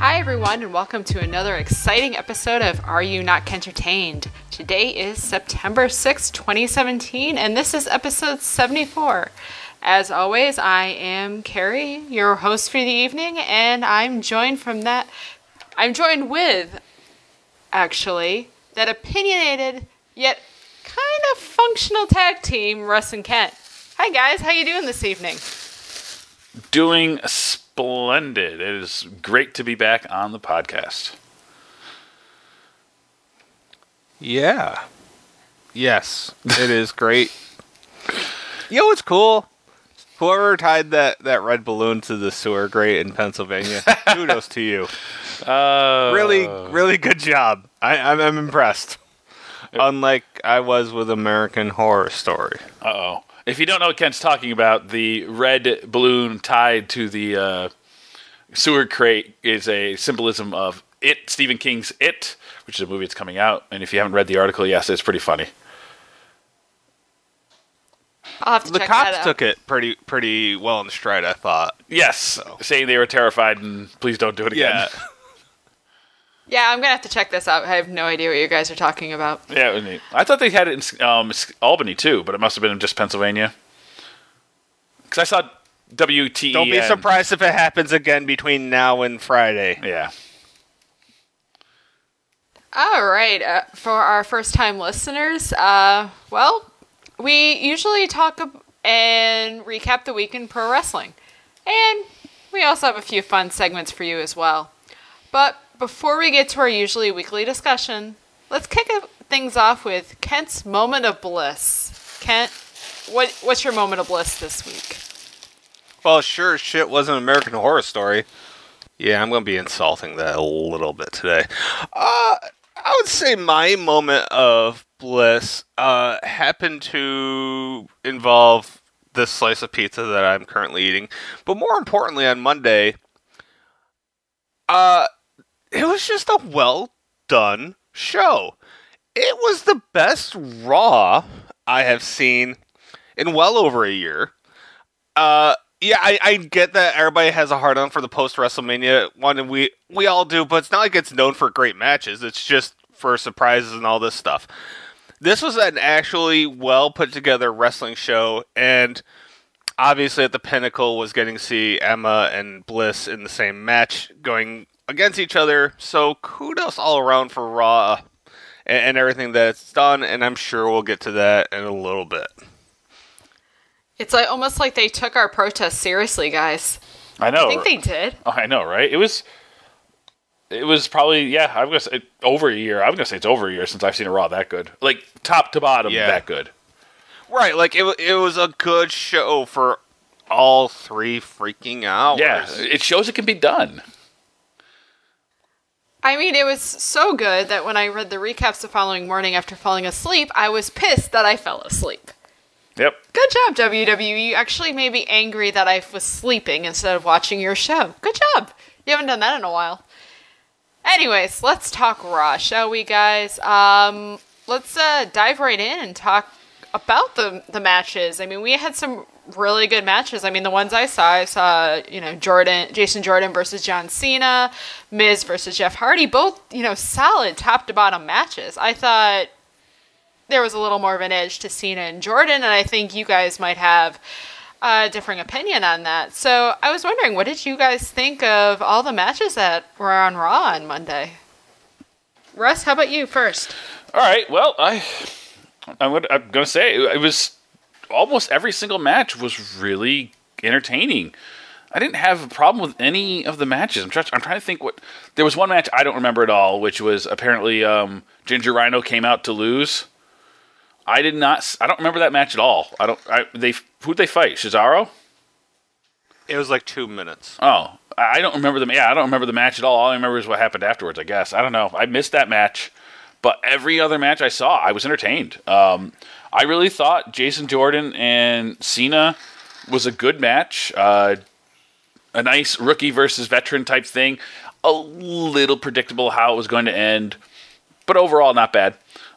Hi everyone and welcome to another exciting episode of Are You Not Kentertained? Today is September 6, 2017 and this is episode 74. As always, I am Carrie, your host for the evening, and I'm joined with, actually, that opinionated yet kind of functional tag team, Russ and Kent. Hi guys, how you doing this evening? Doing splendid. It is great to be back on the podcast. Yeah. Yes, it is great. You know what's cool? Whoever tied that red balloon to the sewer grate in Pennsylvania, kudos to you. Really good job. I'm impressed. Unlike I was with American Horror Story. Uh-oh. If you don't know what Kent's talking about, the red balloon tied to the sewer crate is a symbolism of It, Stephen King's It, which is a movie that's coming out. And if you haven't read the article, yes, it's pretty funny. I'll have to The check that cops out. took it pretty well in stride, I thought. Yes, saying they were terrified and please don't do it again. Yeah. Yeah, I'm going to have to check this out. I have no idea what you guys are talking about. Yeah, it was neat. I thought they had it in Albany, too, but it must have been in just Pennsylvania. Because I saw WTE. Don't be surprised if it happens again between now and Friday. Yeah. All right. For our first-time listeners, we usually talk and recap the week in pro wrestling. And we also have a few fun segments for you as well. But before we get to our usually weekly discussion, let's kick things off with Kent's moment of bliss. Kent, what's your moment of bliss this week? Well, sure shit wasn't American Horror Story. Yeah, I'm going to be insulting that a little bit today. I would say my moment of bliss happened to involve this slice of pizza that I'm currently eating. But more importantly, on Monday, it was just a well-done show. It was the best Raw I have seen in well over a year. Yeah, I get that everybody has a hard-on for the post-WrestleMania one, and we all do, but it's not like it's known for great matches. It's just for surprises and all this stuff. This was an actually well-put-together wrestling show, and obviously at the pinnacle was getting to see Emma and Bliss in the same match going against each other, so kudos all around for Raw and everything that's done, and I'm sure we'll get to that in a little bit. It's almost like they took our protest seriously, guys. I know. I think they did. Oh, I know, right? It was probably, I'm going to say over a year. I'm going to say it's over a year since I've seen a Raw that good. Like, top to bottom, that good. Right, like, it was a good show for all 3 freaking hours. Yeah, it shows it can be done. I mean, it was so good that when I read the recaps the following morning after falling asleep, I was pissed that I fell asleep. Yep. Good job, WWE. You actually made me angry that I was sleeping instead of watching your show. Good job. You haven't done that in a while. Anyways, let's talk Raw, shall we, guys? Let's dive right in and talk about the matches. I mean, we had some really good matches. I mean, the ones I saw, Jason Jordan versus John Cena, Miz versus Jeff Hardy, both, solid top to bottom matches. I thought there was a little more of an edge to Cena and Jordan, and I think you guys might have a differing opinion on that. So I was wondering, what did you guys think of all the matches that were on Raw on Monday? Russ, how about you first? All right, well, I'm going to say it was almost every single match was really entertaining. I didn't have a problem with any of the matches. I'm trying to think there was one match I don't remember at all, which was apparently Ginger Rhino came out to lose. I don't remember that match at all. Who'd they fight? Cesaro? It was like 2 minutes. Oh, I don't remember them. Yeah, I don't remember the match at all. All I remember is what happened afterwards, I guess. I don't know. I missed that match. But every other match I saw, I was entertained. I really thought Jason Jordan and Cena was a good match. A nice rookie versus veteran type thing. A little predictable how it was going to end. But overall, not bad.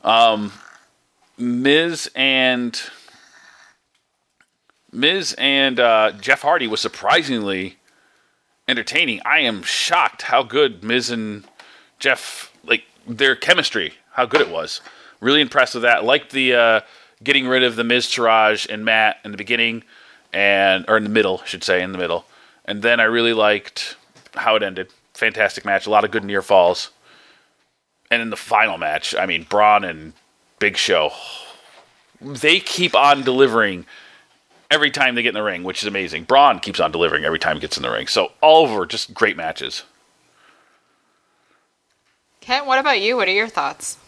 Miz and Jeff Hardy was surprisingly entertaining. I am shocked how good Miz and Jeff, like, their chemistry, how good it was. Really impressed with that. Liked the getting rid of the Miz, Taraj, and Matt in the beginning, or in the middle, I should say, in the middle. And then I really liked how it ended. Fantastic match. A lot of good near falls. And in the final match, I mean, Braun and Big Show, they keep on delivering every time they get in the ring, which is amazing. Braun keeps on delivering every time he gets in the ring. So all over, just great matches. Kent, what about you? What are your thoughts?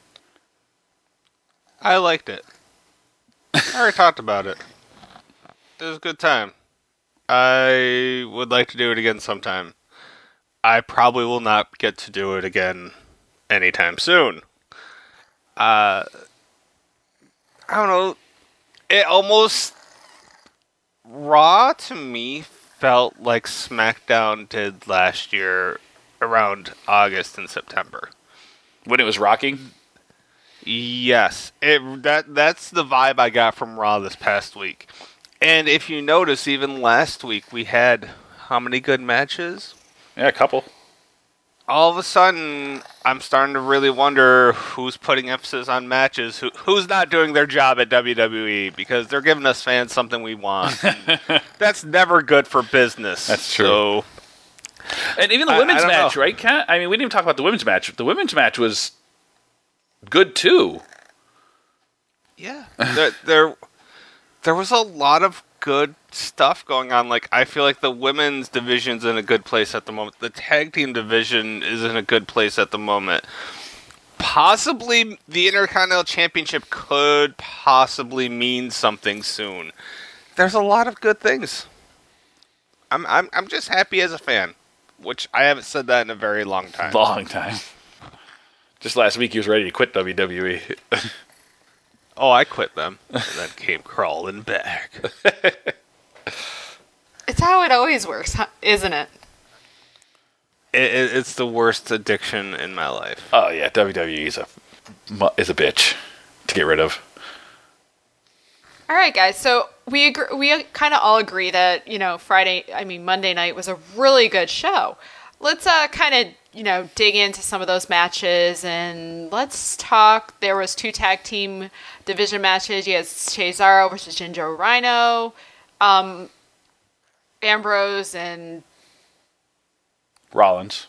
I liked it. I already talked about it. It was a good time. I would like to do it again sometime. I probably will not get to do it again anytime soon. I don't know. It almost... Raw, to me, felt like SmackDown did last year around August and September. When it was rocking? Yes. That's the vibe I got from Raw this past week. And if you notice, even last week, we had how many good matches? Yeah, a couple. All of a sudden, I'm starting to really wonder who's putting emphasis on matches, who's not doing their job at WWE, because they're giving us fans something we want. That's never good for business. That's true. So, and even the women's match, know. right, Kat? I mean, we didn't even talk about the women's match. The women's match was good, too. Yeah. There was a lot of good stuff going on. Like, I feel like the women's division's in a good place at the moment. The tag team division is in a good place at the moment. Possibly the Intercontinental Championship could possibly mean something soon. There's a lot of good things. I'm just happy as a fan, which I haven't said that in a very long time. Long time. Just last week, he was ready to quit WWE. Oh, I quit them, and then came crawling back. It's how it always works, isn't it? It's the worst addiction in my life. Oh, yeah, WWE is a bitch to get rid of. All right, guys. So we kind of all agree that Monday night was a really good show. Let's kind of dig into some of those matches, and let's talk. There was 2 tag team division matches. You had Cesaro versus Ginger Rhino, Ambrose and Rollins,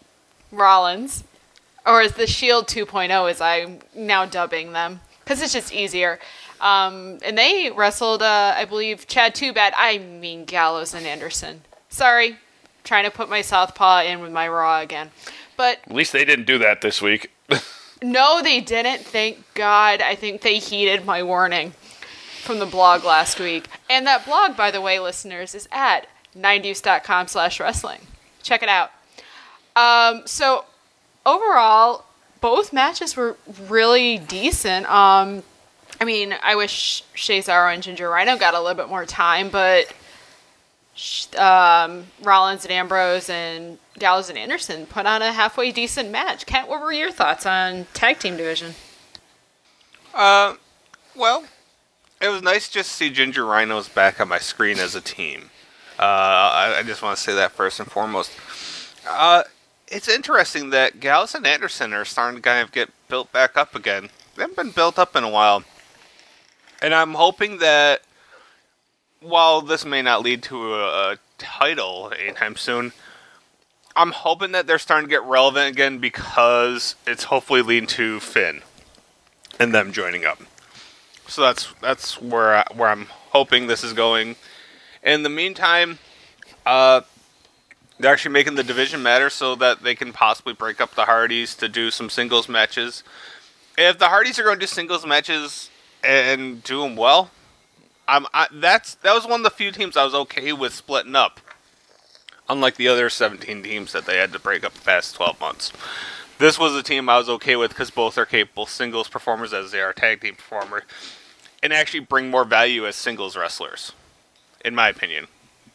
or as the Shield 2.0, as I'm now dubbing them, because it's just easier. And they wrestled, I believe, Gallows and Anderson. Sorry, trying to put my southpaw in with my Raw again. But at least they didn't do that this week. No, they didn't. Thank God. I think they heeded my warning from the blog last week. And that blog, by the way, listeners, is at 9deuce.com/wrestling. Check it out. So overall, both matches were really decent. I wish Cesaro and Ginger Rhino got a little bit more time, but Rollins and Ambrose and Gallows and Anderson put on a halfway decent match. Kent, what were your thoughts on tag team division? Well, it was nice just to see Ginger Rhinos back on my screen as a team. I just want to say that first and foremost. It's interesting that Gallows and Anderson are starting to kind of get built back up again. They haven't been built up in a while. And I'm hoping that while this may not lead to a title anytime soon, I'm hoping that they're starting to get relevant again, because it's hopefully leading to Finn and them joining up. So that's where I'm hoping this is going. In the meantime, they're actually making the division matter so that they can possibly break up the Hardys to do some singles matches. If the Hardys are going to do singles matches and do them well, that was one of the few teams I was okay with splitting up. Unlike the other 17 teams that they had to break up the past 12 months. This was a team I was okay with because both are capable singles performers as they are tag team performers, and actually bring more value as singles wrestlers, in my opinion.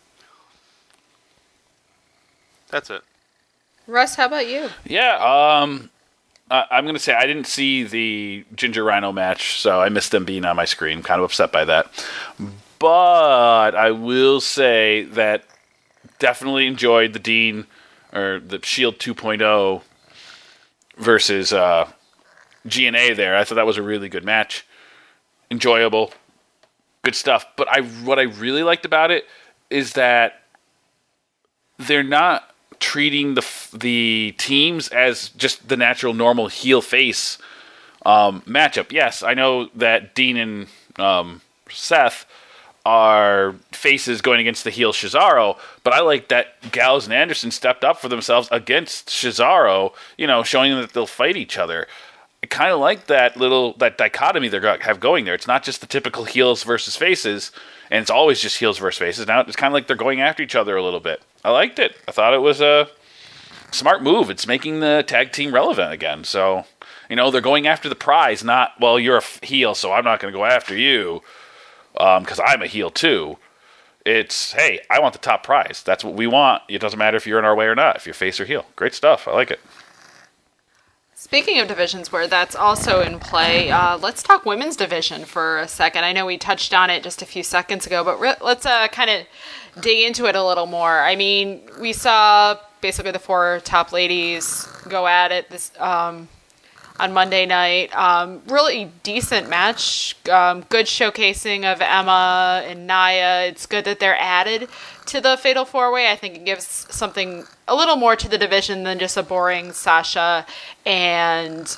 That's it. Russ, how about you? Yeah, I'm going to say I didn't see the Ginger Rhino match, so I missed them being on my screen. I'm kind of upset by that. But I will say that definitely enjoyed the Dean or the Shield 2.0 versus GNA there. I thought that was a really good match. Enjoyable. Good stuff. But what I really liked about it is that they're not treating the teams as just the natural, normal heel-face matchup. Yes, I know that Dean and Seth are faces going against the heel Cesaro, but I like that Gallows and Anderson stepped up for themselves against Cesaro, showing them that they'll fight each other. I kind of like that dichotomy they have going there. It's not just the typical heels versus faces, and it's always just heels versus faces. Now it's kind of like they're going after each other a little bit. I liked it. I thought it was a smart move. It's making the tag team relevant again. So, they're going after the prize, not, well, you're a heel, so I'm not going to go after you because I'm a heel too. It's, hey, I want the top prize. That's what we want. It doesn't matter if you're in our way or not, if you're face or heel. Great stuff. I like it. Speaking of divisions where that's also in play, let's talk women's division for a second. I know we touched on it just a few seconds ago, but let's kind of dig into it a little more. I mean, we saw basically the 4 top ladies go at it this on Monday night. Really decent match. Good showcasing of Emma and Nia. It's good that they're added to the Fatal 4-Way. I think it gives something a little more to the division than just a boring Sasha and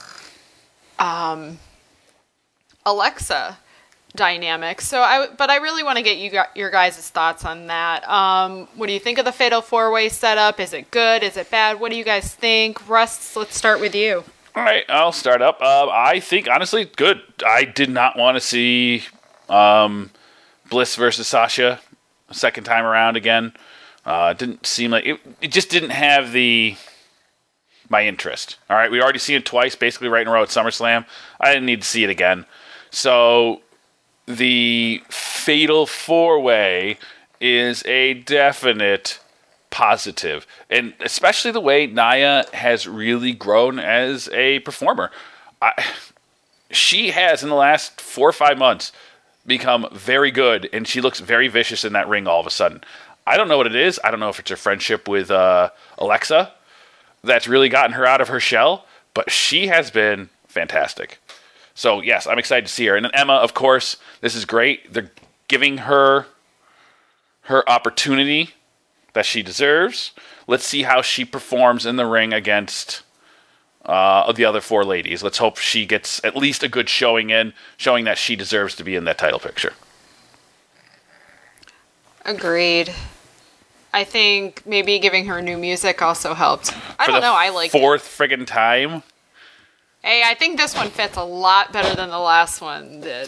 Alexa dynamic. But I really want to get your guys' thoughts on that. What do you think of the Fatal 4-Way setup? Is it good? Is it bad? What do you guys think? Russ, let's start with you. All right, I'll start up. I think, honestly, good. I did not want to see Bliss versus Sasha a second time around again. It didn't seem like it just didn't have my interest. All right, we already seen it twice, basically right in a row at SummerSlam. I didn't need to see it again. So the Fatal 4-Way is a definite positive, and especially the way Nia has really grown as a performer. She has, in the last 4 or 5 months, become very good, and she looks very vicious in that ring all of a sudden. I don't know what it is. I don't know if it's her friendship with Alexa that's really gotten her out of her shell, but she has been fantastic. So, yes, I'm excited to see her. And then Emma, of course, this is great. They're giving her opportunity that she deserves. Let's see how she performs in the ring against the other 4 ladies. Let's hope she gets at least a good showing that she deserves to be in that title picture. Agreed. I think maybe giving her new music also helped. I don't know. I like 4th friggin' time. Hey, I think this one fits a lot better than the last one did.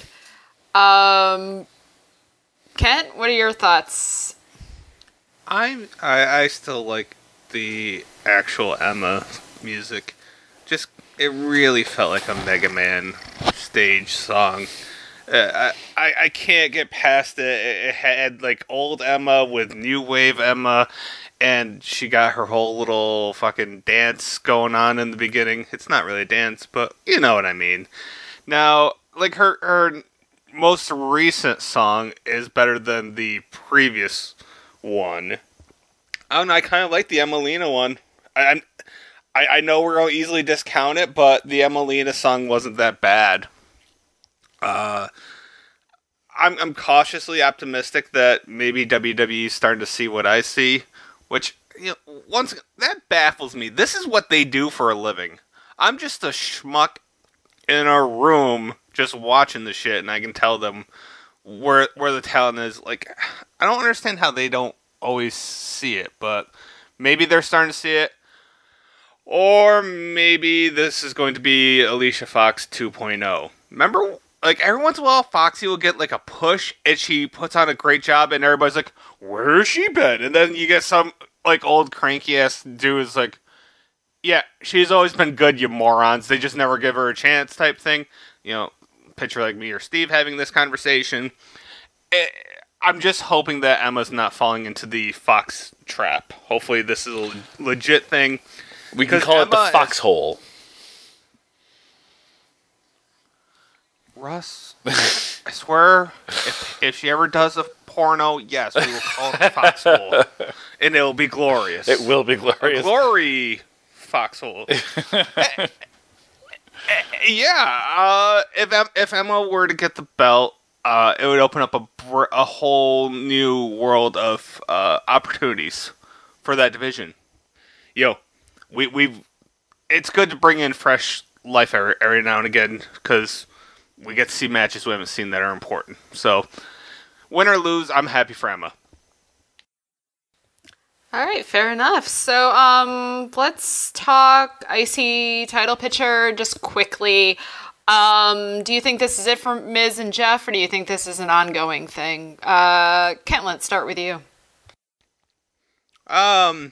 Kent, what are your thoughts? I still like the actual Emma music. Just, it really felt like a Mega Man stage song. I can't get past it. It had like old Emma with new wave Emma, and she got her whole little fucking dance going on in the beginning. It's not really a dance, but you know what I mean. Now, like her most recent song is better than the previous one. I don't know, I kind of like the Emelina one. I know we're going to easily discount it, but the Emelina song wasn't that bad. I'm cautiously optimistic that maybe WWE is starting to see what I see, which, once that baffles me. This is what they do for a living. I'm just a schmuck in a room just watching the shit, and I can tell them where the talent is. Like, I don't understand how they don't always see it, but maybe they're starting to see it. Or maybe this is going to be Alicia Fox 2.0. Remember, like, every once in a while, Foxy will get, like, a push, and she puts on a great job, and everybody's like, where's she been? And then you get some, like, old cranky-ass dude who's like, yeah, she's always been good, you morons. They just never give her a chance type thing. Picture like me or Steve having this conversation. I'm just hoping that Emma's not falling into the Fox trap. Hopefully this is a legit thing. We can call it the foxhole. Russ, I swear, if she ever does a porno, yes, we will call it Foxhole. And it will be glorious. It will be glorious. Glory Foxhole. If Emma were to get the belt, it would open up a whole new world of opportunities for that division. It's good to bring in fresh life every now and again because we get to see matches we haven't seen that are important. So, win or lose, I'm happy for Emma. All right, fair enough. So, let's talk IC title picture just quickly. Do you think this is it for Miz and Jeff, or do you think this is an ongoing thing? Kent, let's start with you. I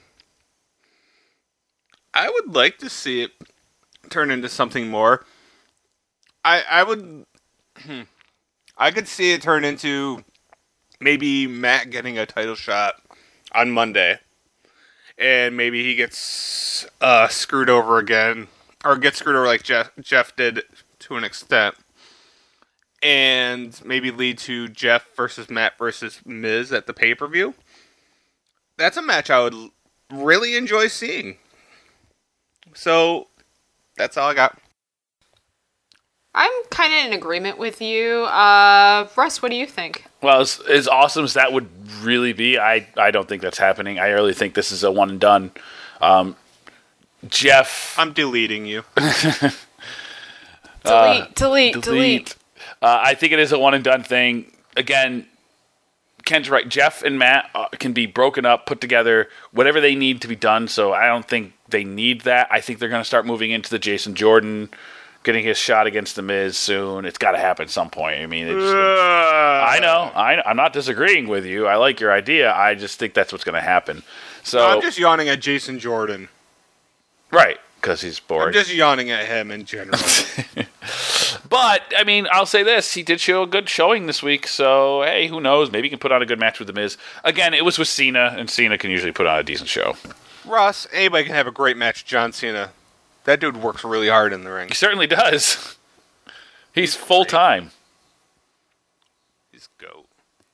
would like to see it turn into something more. I could see it turn into maybe Matt getting a title shot on Monday. And maybe he gets screwed over again. Or gets screwed over like Jeff did to an extent. And maybe lead to Jeff versus Matt versus Miz at the pay-per-view. That's a match I would really enjoy seeing. So, that's all I got. I'm kind of in agreement with you. Russ, what do you think? Well, as awesome as that would really be, I don't think that's happening. I really think this is a one and done. Jeff... I'm deleting you. Delete. I think it is a one and done thing. Again, Ken's right. Jeff and Matt can be broken up, put together, whatever they need to be done. So I don't think they need that. I think they're going to start moving into the Jason Jordan, getting his shot against the Miz soon. It's got to happen at some point. I mean, I know. I'm not disagreeing with you. I like your idea. I just think that's what's going to happen. So I'm just yawning at Jason Jordan. Right, because he's boring. I'm just yawning at him in general. But, I mean, I'll say this. He did show a good showing this week, so, hey, who knows? Maybe he can put on a good match with The Miz. Again, it was with Cena, and Cena can usually put on a decent show. Ross, anybody can have a great match with John Cena. That dude works really hard in the ring. He certainly does. He's full-time. He's GOAT.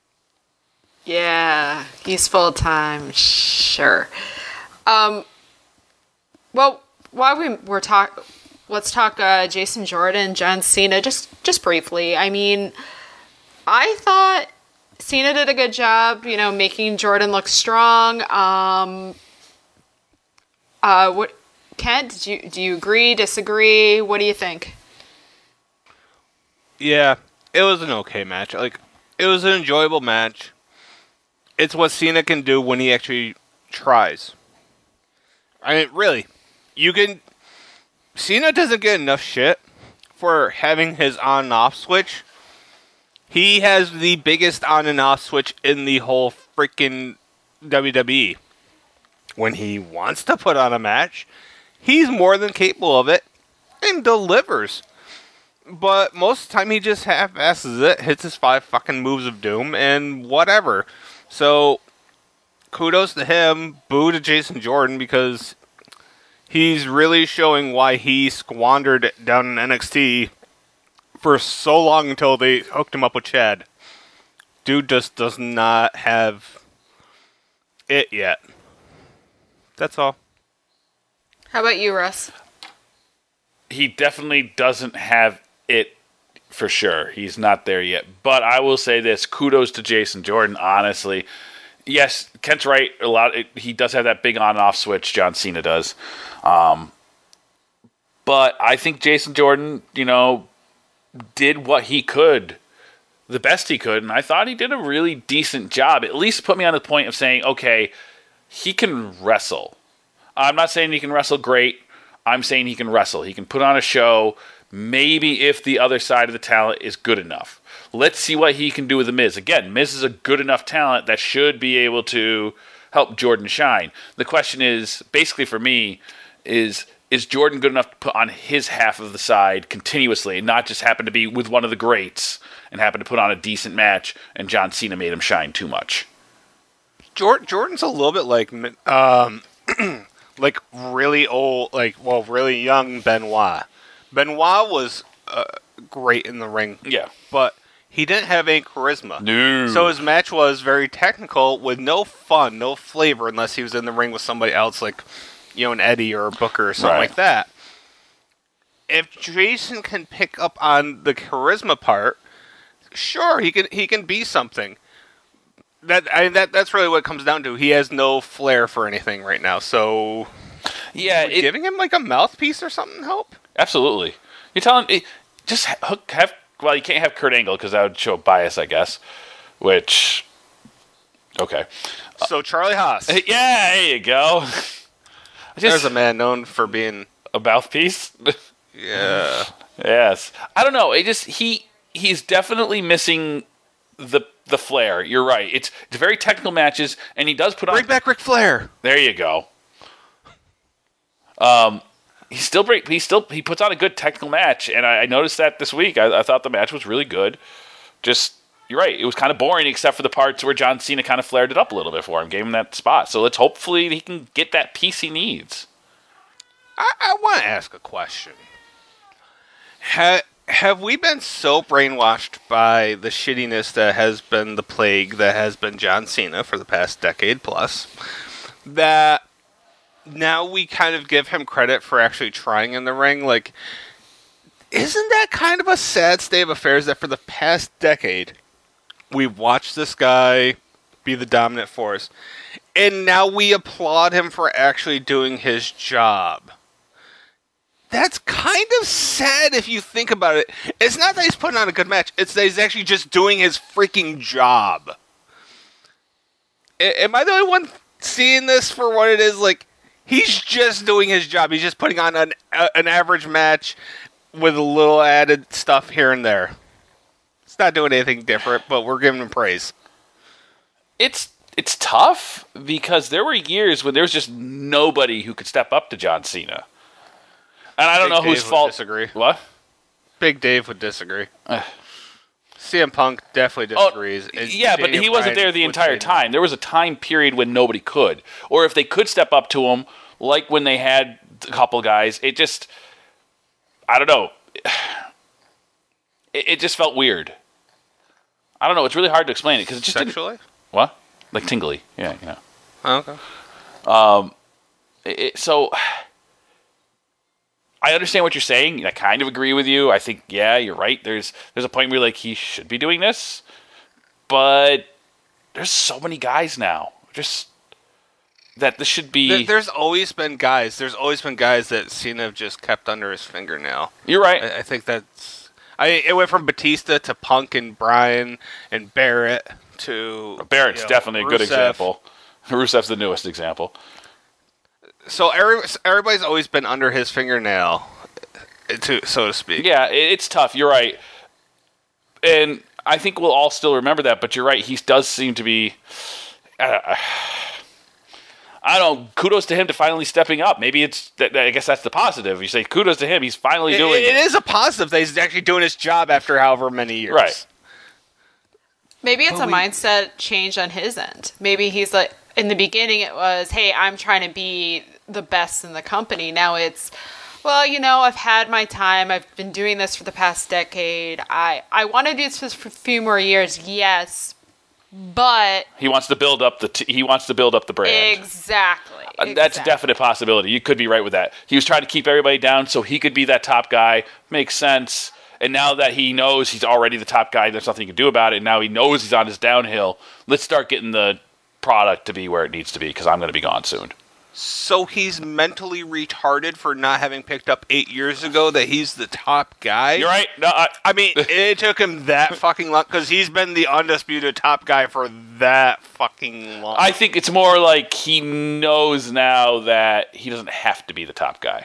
Yeah, he's full-time, sure. Well, while we're talking... Let's talk Jason Jordan, John Cena, just briefly. I mean, I thought Cena did a good job, making Jordan look strong. What, Kent, do you agree, disagree? What do you think? Yeah, it was an okay match. It was an enjoyable match. It's what Cena can do when he actually tries. I mean, really, Cena doesn't get enough shit for having his on and off switch. He has the biggest on and off switch in the whole freaking WWE. When he wants to put on a match, he's more than capable of it and delivers. But most of the time he just half-asses it, hits his 5 fucking moves of doom, and whatever. So, kudos to him, boo to Jason Jordan, because he's really showing why he squandered down in NXT for so long until they hooked him up with Chad. Dude just does not have it yet. That's all. How about you, Russ? He definitely doesn't have it for sure. He's not there yet. But I will say this, kudos to Jason Jordan, honestly. Yes, Kent's right. He does have that big on and off switch, John Cena does. But I think Jason Jordan, did what he could, the best he could, and I thought he did a really decent job. At least put me on the point of saying, okay, he can wrestle. I'm not saying he can wrestle great. I'm saying he can wrestle. He can put on a show, maybe if the other side of the talent is good enough. Let's see what he can do with The Miz. Again, Miz is a good enough talent that should be able to help Jordan shine. The question is, basically for me, is Jordan good enough to put on his half of the side continuously and not just happen to be with one of the greats and happen to put on a decent match and John Cena made him shine too much? Jordan's a little bit like like really old, really young Benoit. Benoit was great in the ring. Yeah. But he didn't have any charisma. No. So his match was very technical with no fun, no flavor, unless he was in the ring with somebody else, like, an Eddie or a Booker or something like that. If Jason can pick up on the charisma part, sure, he can be something. That's really what it comes down to. He has no flair for anything right now. So, yeah, giving him like a mouthpiece or something help? Absolutely. You're telling just have. Well, you can't have Kurt Angle because that would show bias, I guess. Which, okay. So Charlie Haas. Yeah, there you go. There's a man known for being a mouthpiece. Yeah. Yes. I don't know. He's definitely missing the flair. You're right. It's very technical matches, and he does put on. Bring back Ric Flair. There you go. He puts on a good technical match, and I noticed that this week. I thought the match was really good. Just, you're right. It was kind of boring, except for the parts where John Cena kind of flared it up a little bit for him, gave him that spot. So hopefully he can get that piece he needs. I want to ask a question. Have we been so brainwashed by the shittiness that has been the plague that has been John Cena for the past decade plus that now we kind of give him credit for actually trying in the ring? Like, isn't that kind of a sad state of affairs that for the past decade we've watched this guy be the dominant force, and now we applaud him for actually doing his job? That's kind of sad if you think about it. It's not that he's putting on a good match. It's that he's actually just doing his freaking job. Am I the only one seeing this for what it is? Like, he's just doing his job. He's just putting on an average match with a little added stuff here and there. It's not doing anything different, but we're giving him praise. It's tough because there were years when there was just nobody who could step up to John Cena. And I don't know whose fault. Disagree. What? Big Dave would disagree. CM Punk definitely disagrees. Yeah, but he wasn't there the entire time. There was a time period when nobody could. Or if they could step up to him, like when they had a couple guys, it just... I don't know. It just felt weird. I don't know. It's really hard to explain it because it just Sexually? What? Like tingly. Yeah, you know. Oh, okay. So... I understand what you're saying. I kind of agree with you. I think, yeah, you're right. There's a point where you're like, he should be doing this. But there's so many guys now. Just that this should be... There's always been guys. There's always been guys that Cena have just kept under his fingernail. You're right. I think that's... it went from Batista to Punk and Bryan and Barrett to... Barrett's definitely a good example. Rusev's the newest example. So everybody's always been under his fingernail, so to speak. Yeah, it's tough. You're right. And I think we'll all still remember that, but you're right. He does seem to be... I don't know. Kudos to him to finally stepping up. Maybe it's... I guess that's the positive. You say kudos to him. He's finally doing it. It is a positive that he's actually doing his job after however many years. Right. Maybe it's a mindset change on his end. Maybe he's like... In the beginning, it was, hey, I'm trying to be the best in the company. Now it's, well, I've had my time. I've been doing this for the past decade. I want to do this for a few more years, yes, but he wants to build up the brand. Exactly. That's a definite possibility. You could be right with that. He was trying to keep everybody down so he could be that top guy. Makes sense. And now that he knows he's already the top guy, there's nothing he can do about it. And now he knows he's on his downhill. Let's start getting the product to be where it needs to be because I'm going to be gone soon. So he's mentally retarded for not having picked up 8 years ago that he's the top guy? You're right. No, I mean, it took him that fucking long because he's been the undisputed top guy for that fucking long. I think it's more like he knows now that he doesn't have to be the top guy.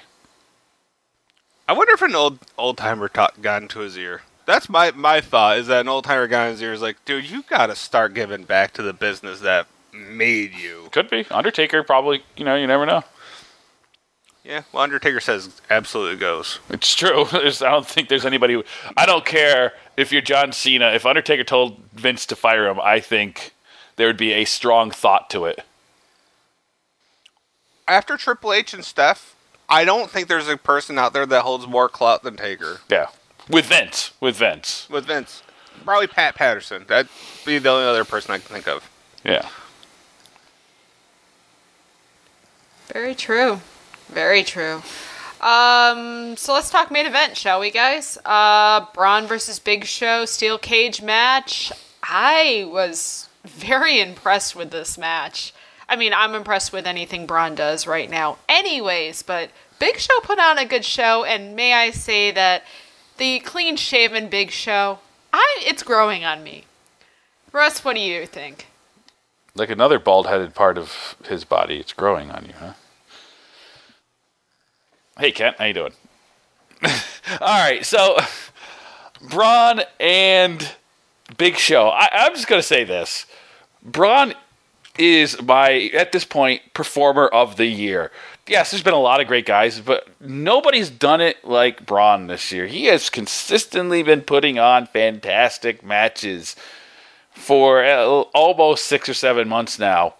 I wonder if an old timer got into his ear. That's my thought, is that an old timer got in his ear is like, dude, you got to start giving back to the business that made you. Could be. Undertaker probably, you never know. Yeah, well, Undertaker says absolutely goes. It's true. I don't think there's anybody I don't care if you're John Cena. If Undertaker told Vince to fire him, I think there would be a strong thought to it. After Triple H and Steph, I don't think there's a person out there that holds more clout than Taker. Yeah. With Vince. With Vince. Probably Pat Patterson. That'd be the only other person I can think of. Yeah. Very true. Very true. So let's talk main event, shall we, guys? Braun versus Big Show steel cage match. I was very impressed with this match. I mean, I'm impressed with anything Braun does right now anyways, but Big Show put on a good show, and may I say that the clean-shaven Big Show, it's growing on me. Russ, what do you think? Like another bald-headed part of his body, it's growing on you, huh? Hey, Kent, how you doing? All right, so Braun and Big Show. I'm just going to say this. Braun is my, at this point, performer of the year. Yes, there's been a lot of great guys, but nobody's done it like Braun this year. He has consistently been putting on fantastic matches for almost 6 or 7 months now.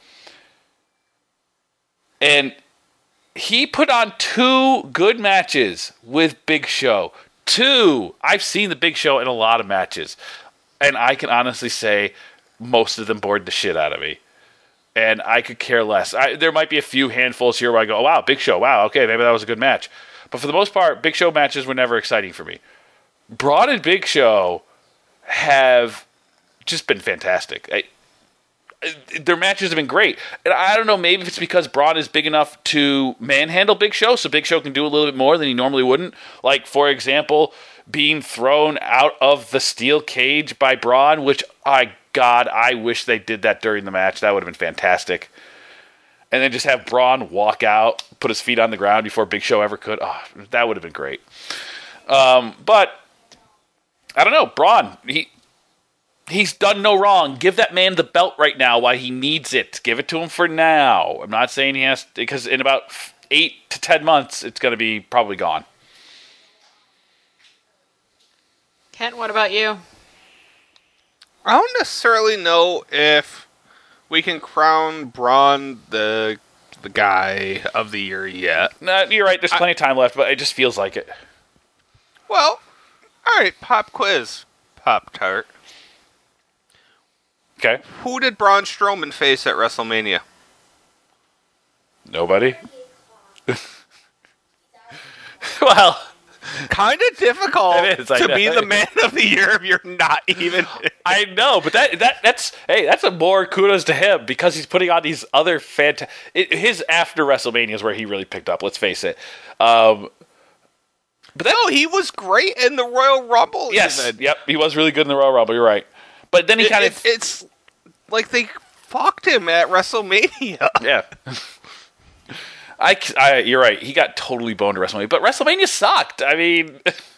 And he put on 2 good matches with Big Show. 2. I've seen the Big Show in a lot of matches. And I can honestly say most of them bored the shit out of me. And I could care less. There might be a few handfuls here where I go, oh, wow, Big Show, wow, okay, maybe that was a good match. But for the most part, Big Show matches were never exciting for me. Braun and Big Show have just been fantastic. Their matches have been great. And I don't know, maybe it's because Braun is big enough to manhandle Big Show, so Big Show can do a little bit more than he normally wouldn't. Like, for example, being thrown out of the steel cage by Braun, which, God, I wish they did that during the match. That would have been fantastic. And then just have Braun walk out, put his feet on the ground before Big Show ever could. Oh, that would have been great. But, I don't know, Braun, he's done no wrong. Give that man the belt right now while he needs it. Give it to him for now. I'm not saying he has, because in about 8 to 10 months, it's going to be probably gone. Kent, what about you? I don't necessarily know if we can crown Braun the guy of the year yet. No, you're right. There's plenty of time left, but it just feels like it. Well, all right, pop quiz. Pop-Tart. Okay. Who did Braun Strowman face at WrestleMania? Nobody? Well, kind of difficult it is, to be the man of the year if you're not even. I know, but that's a more kudos to him because he's putting on these other his after WrestleMania is where he really picked up. Let's face it. But no, he was great in the Royal Rumble. Yes, yep, he was really good in the Royal Rumble. You're right, but then he it's like they fucked him at WrestleMania. Yeah. You're right. He got totally boned at WrestleMania, but WrestleMania sucked. I mean,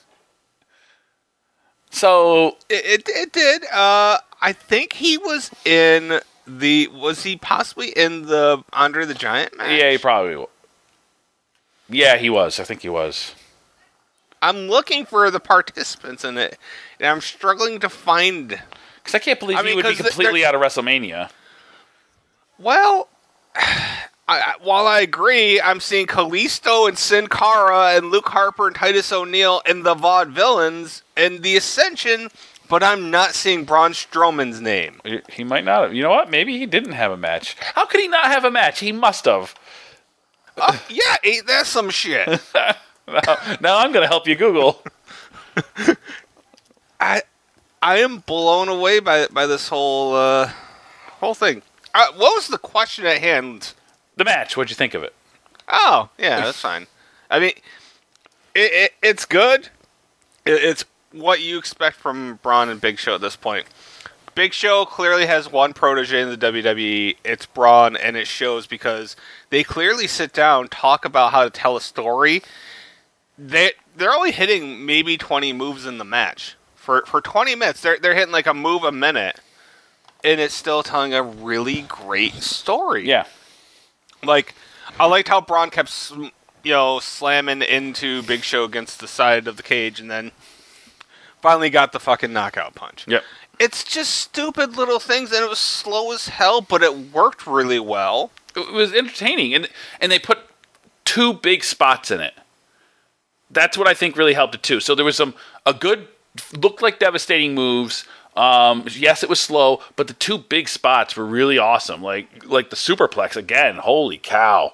so it did. I think he was in the. Was he possibly in the Andre the Giant match? Yeah, he probably was. Yeah, he was. I think he was. I'm looking for the participants in it, and I'm struggling to find. Because I can't believe he would be completely out of WrestleMania. Well. While I agree, I'm seeing Kalisto and Sin Cara and Luke Harper and Titus O'Neil and the Vaudevillains and the Ascension, but I'm not seeing Braun Strowman's name. He might not have. You know what? Maybe he didn't have a match. How could he not have a match? He must have. Yeah, ain't that some shit? Now I'm going to help you Google. I am blown away by this whole thing. What was the question at hand? The match. What'd you think of it? Oh, yeah, that's fine. I mean, it's good. It's what you expect from Braun and Big Show at this point. Big Show clearly has one protege in the WWE. It's Braun, and it shows because they clearly sit down, talk about how to tell a story. They're only hitting maybe 20 moves in the match. For 20 minutes, they're hitting like a move a minute, and it's still telling a really great story. Yeah. Like, I liked how Braun kept, slamming into Big Show against the side of the cage, and then finally got the fucking knockout punch. Yep. It's just stupid little things, and it was slow as hell, but it worked really well. It was entertaining, and they put 2 big spots in it. that's what I think really helped it too. So there was looked like devastating moves. Yes, it was slow, but the two big spots were really awesome. Like the superplex again. Holy cow!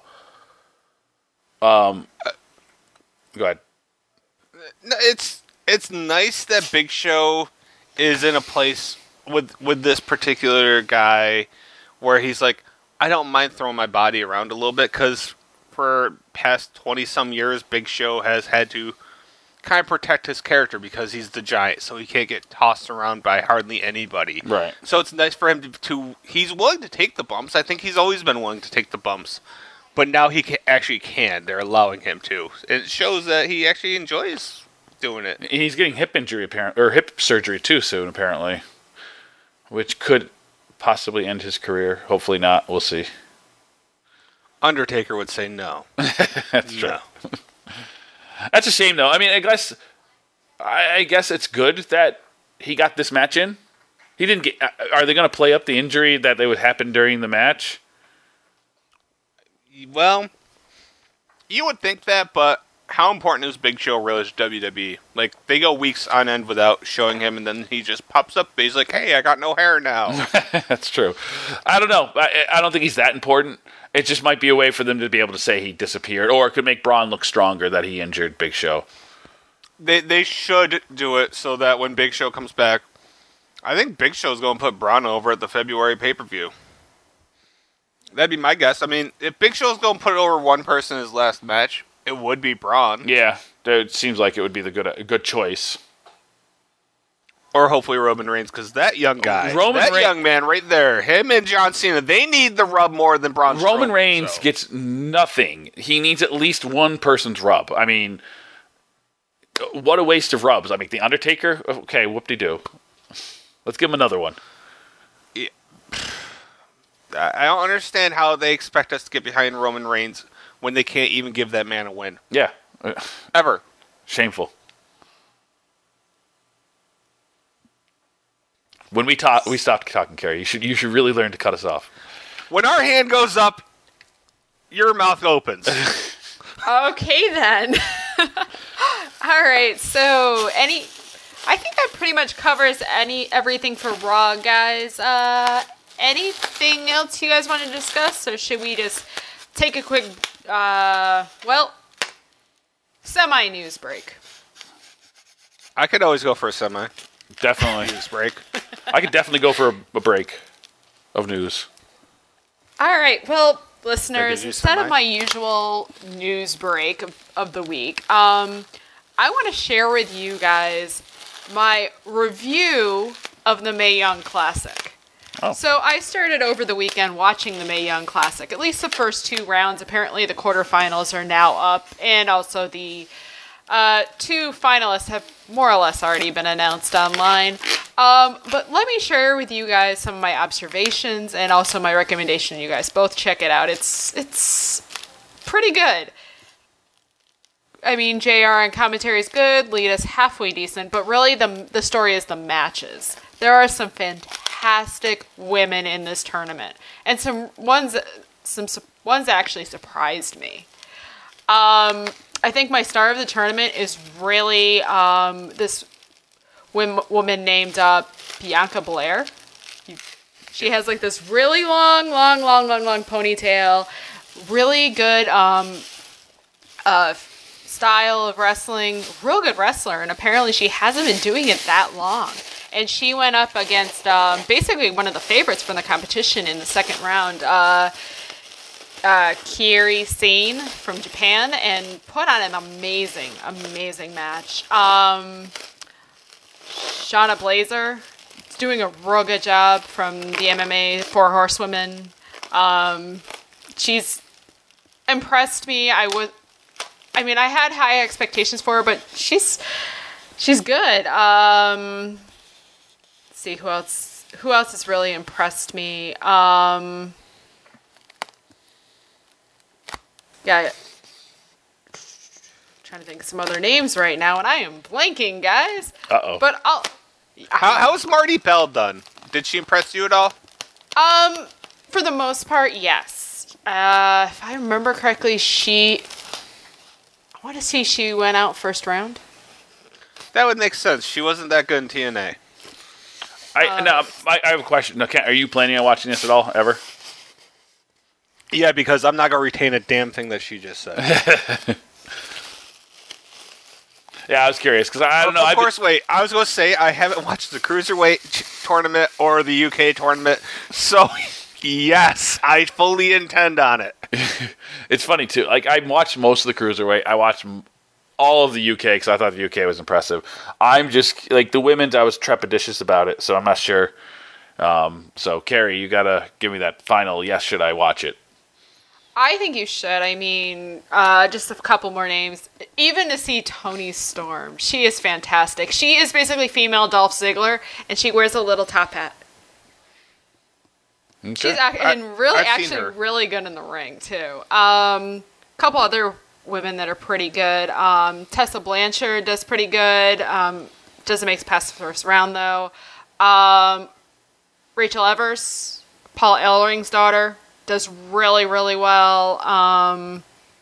Go ahead. No, it's nice that Big Show is in a place with this particular guy where he's like, I don't mind throwing my body around a little bit, because for past 20-some years, Big Show has had to kind of protect his character because he's the Giant, so he can't get tossed around by hardly anybody. Right. So it's nice for him to he's willing to take the bumps. I think he's always been willing to take the bumps. But now he actually can. They're allowing him to. It shows that he actually enjoys doing it. He's getting hip surgery too soon, apparently, which could possibly end his career. Hopefully not. We'll see. Undertaker would say no. That's true. No. That's a shame, though. I mean, I guess it's good that he got this match in. He didn't get. Are they going to play up the injury that would happen during the match? Well, you would think that, but how important is Big Show really to WWE? Like, they go weeks on end without showing him, and then he just pops up. He's like, hey, I got no hair now. That's true. I don't know. I don't think he's that important. It just might be a way for them to be able to say he disappeared, or it could make Braun look stronger that he injured Big Show. They should do it so that when Big Show comes back, I think Big Show's going to put Braun over at the February pay-per-view. That'd be my guess. I mean, if Big Show's going to put it over one person in his last match, it would be Braun. Yeah, it seems like it would be a good choice. Or hopefully Roman Reigns, because that young guy, young man right there, him and John Cena, they need the rub more than Braun Strowman. Roman Reigns gets nothing. He needs at least one person's rub. I mean, what a waste of rubs. I mean, The Undertaker, okay, whoop-de-doo. Let's give him another one. Yeah. I don't understand how they expect us to get behind Roman Reigns when they can't even give that man a win. Yeah. Ever. Shameful. When we stopped talking, Carrie. You should really learn to cut us off. When our hand goes up, your mouth opens. Okay, then. All right, so I think that pretty much covers everything for Raw, guys. Anything else you guys want to discuss, or should we just take a quick, semi-news break? I could always go for a semi. Definitely. News break. I could definitely go for a break of news. All right, well, listeners, instead of my usual news break of the week, I want to share with you guys my review of the Mae Young Classic. Oh. So I started over the weekend watching the Mae Young Classic, at least the first two rounds. Apparently the quarterfinals are now up, and also the two finalists have more or less already been announced online. But let me share with you guys some of my observations and also my recommendation. You guys both check it out. It's pretty good. I mean, JR and commentary is good, Lita's halfway decent, but really the story is the matches. There are some fantastic women in this tournament, and some ones that actually surprised me. I think my star of the tournament is really this woman named Bianca Belair. She has like this really long ponytail, really good style of wrestling, real good wrestler, and apparently she hasn't been doing it that long. And she went up against basically one of the favorites from the competition in the second round, Kairi Sane from Japan, and put on an amazing match. Shayna Baszler is doing a real good job from the MMA Four Horsewomen. She's impressed me. I had high expectations for her, but she's good. Let's see who else has really impressed me. Yeah, trying to think of some other names right now, and I am blanking, guys. Uh-oh. But How's Marty Bell done? Did she impress you at all? For the most part, yes. If I remember correctly, want to see she went out first round. That would make sense. She wasn't that good in TNA. I have a question. No, are you planning on watching this at all, ever? Yeah, because I'm not going to retain a damn thing that she just said. Yeah, I was curious because I don't know. Of course, wait. I was going to say I haven't watched the Cruiserweight tournament or the UK tournament, so yes, I fully intend on it. It's funny too. Like I watched most of the Cruiserweight. I watched all of the UK because I thought the UK was impressive. I'm just like the women's. I was trepidatious about it, so I'm not sure. So Carrie, you gotta give me that final yes. Should I watch it? I think you should. I mean, just a couple more names. Even to see Toni Storm. She is fantastic. She is basically female Dolph Ziggler, and she wears a little top hat. Okay. She's really good in the ring, too. Couple other women that are pretty good. Tessa Blanchard does pretty good. Doesn't make it past the first round, though. Rachel Evers, Paul Ellering's daughter, does really, really well.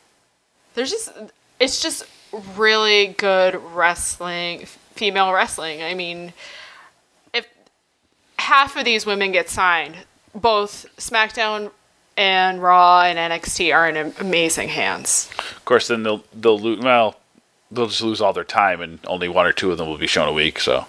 It's just really good wrestling, female wrestling. I mean, if half of these women get signed, both SmackDown and Raw and NXT are in amazing hands. Of course, then they'll lose. Well, they'll just lose all their time, and only one or two of them will be shown a week. So.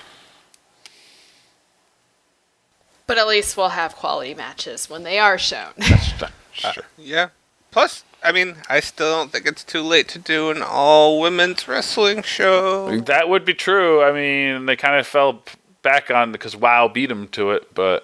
But at least we'll have quality matches when they are shown. Sure. Yeah. Plus, I mean, I still don't think it's too late to do an all-women's wrestling show. That would be true. I mean, they kind of fell back on because WoW beat them to it, but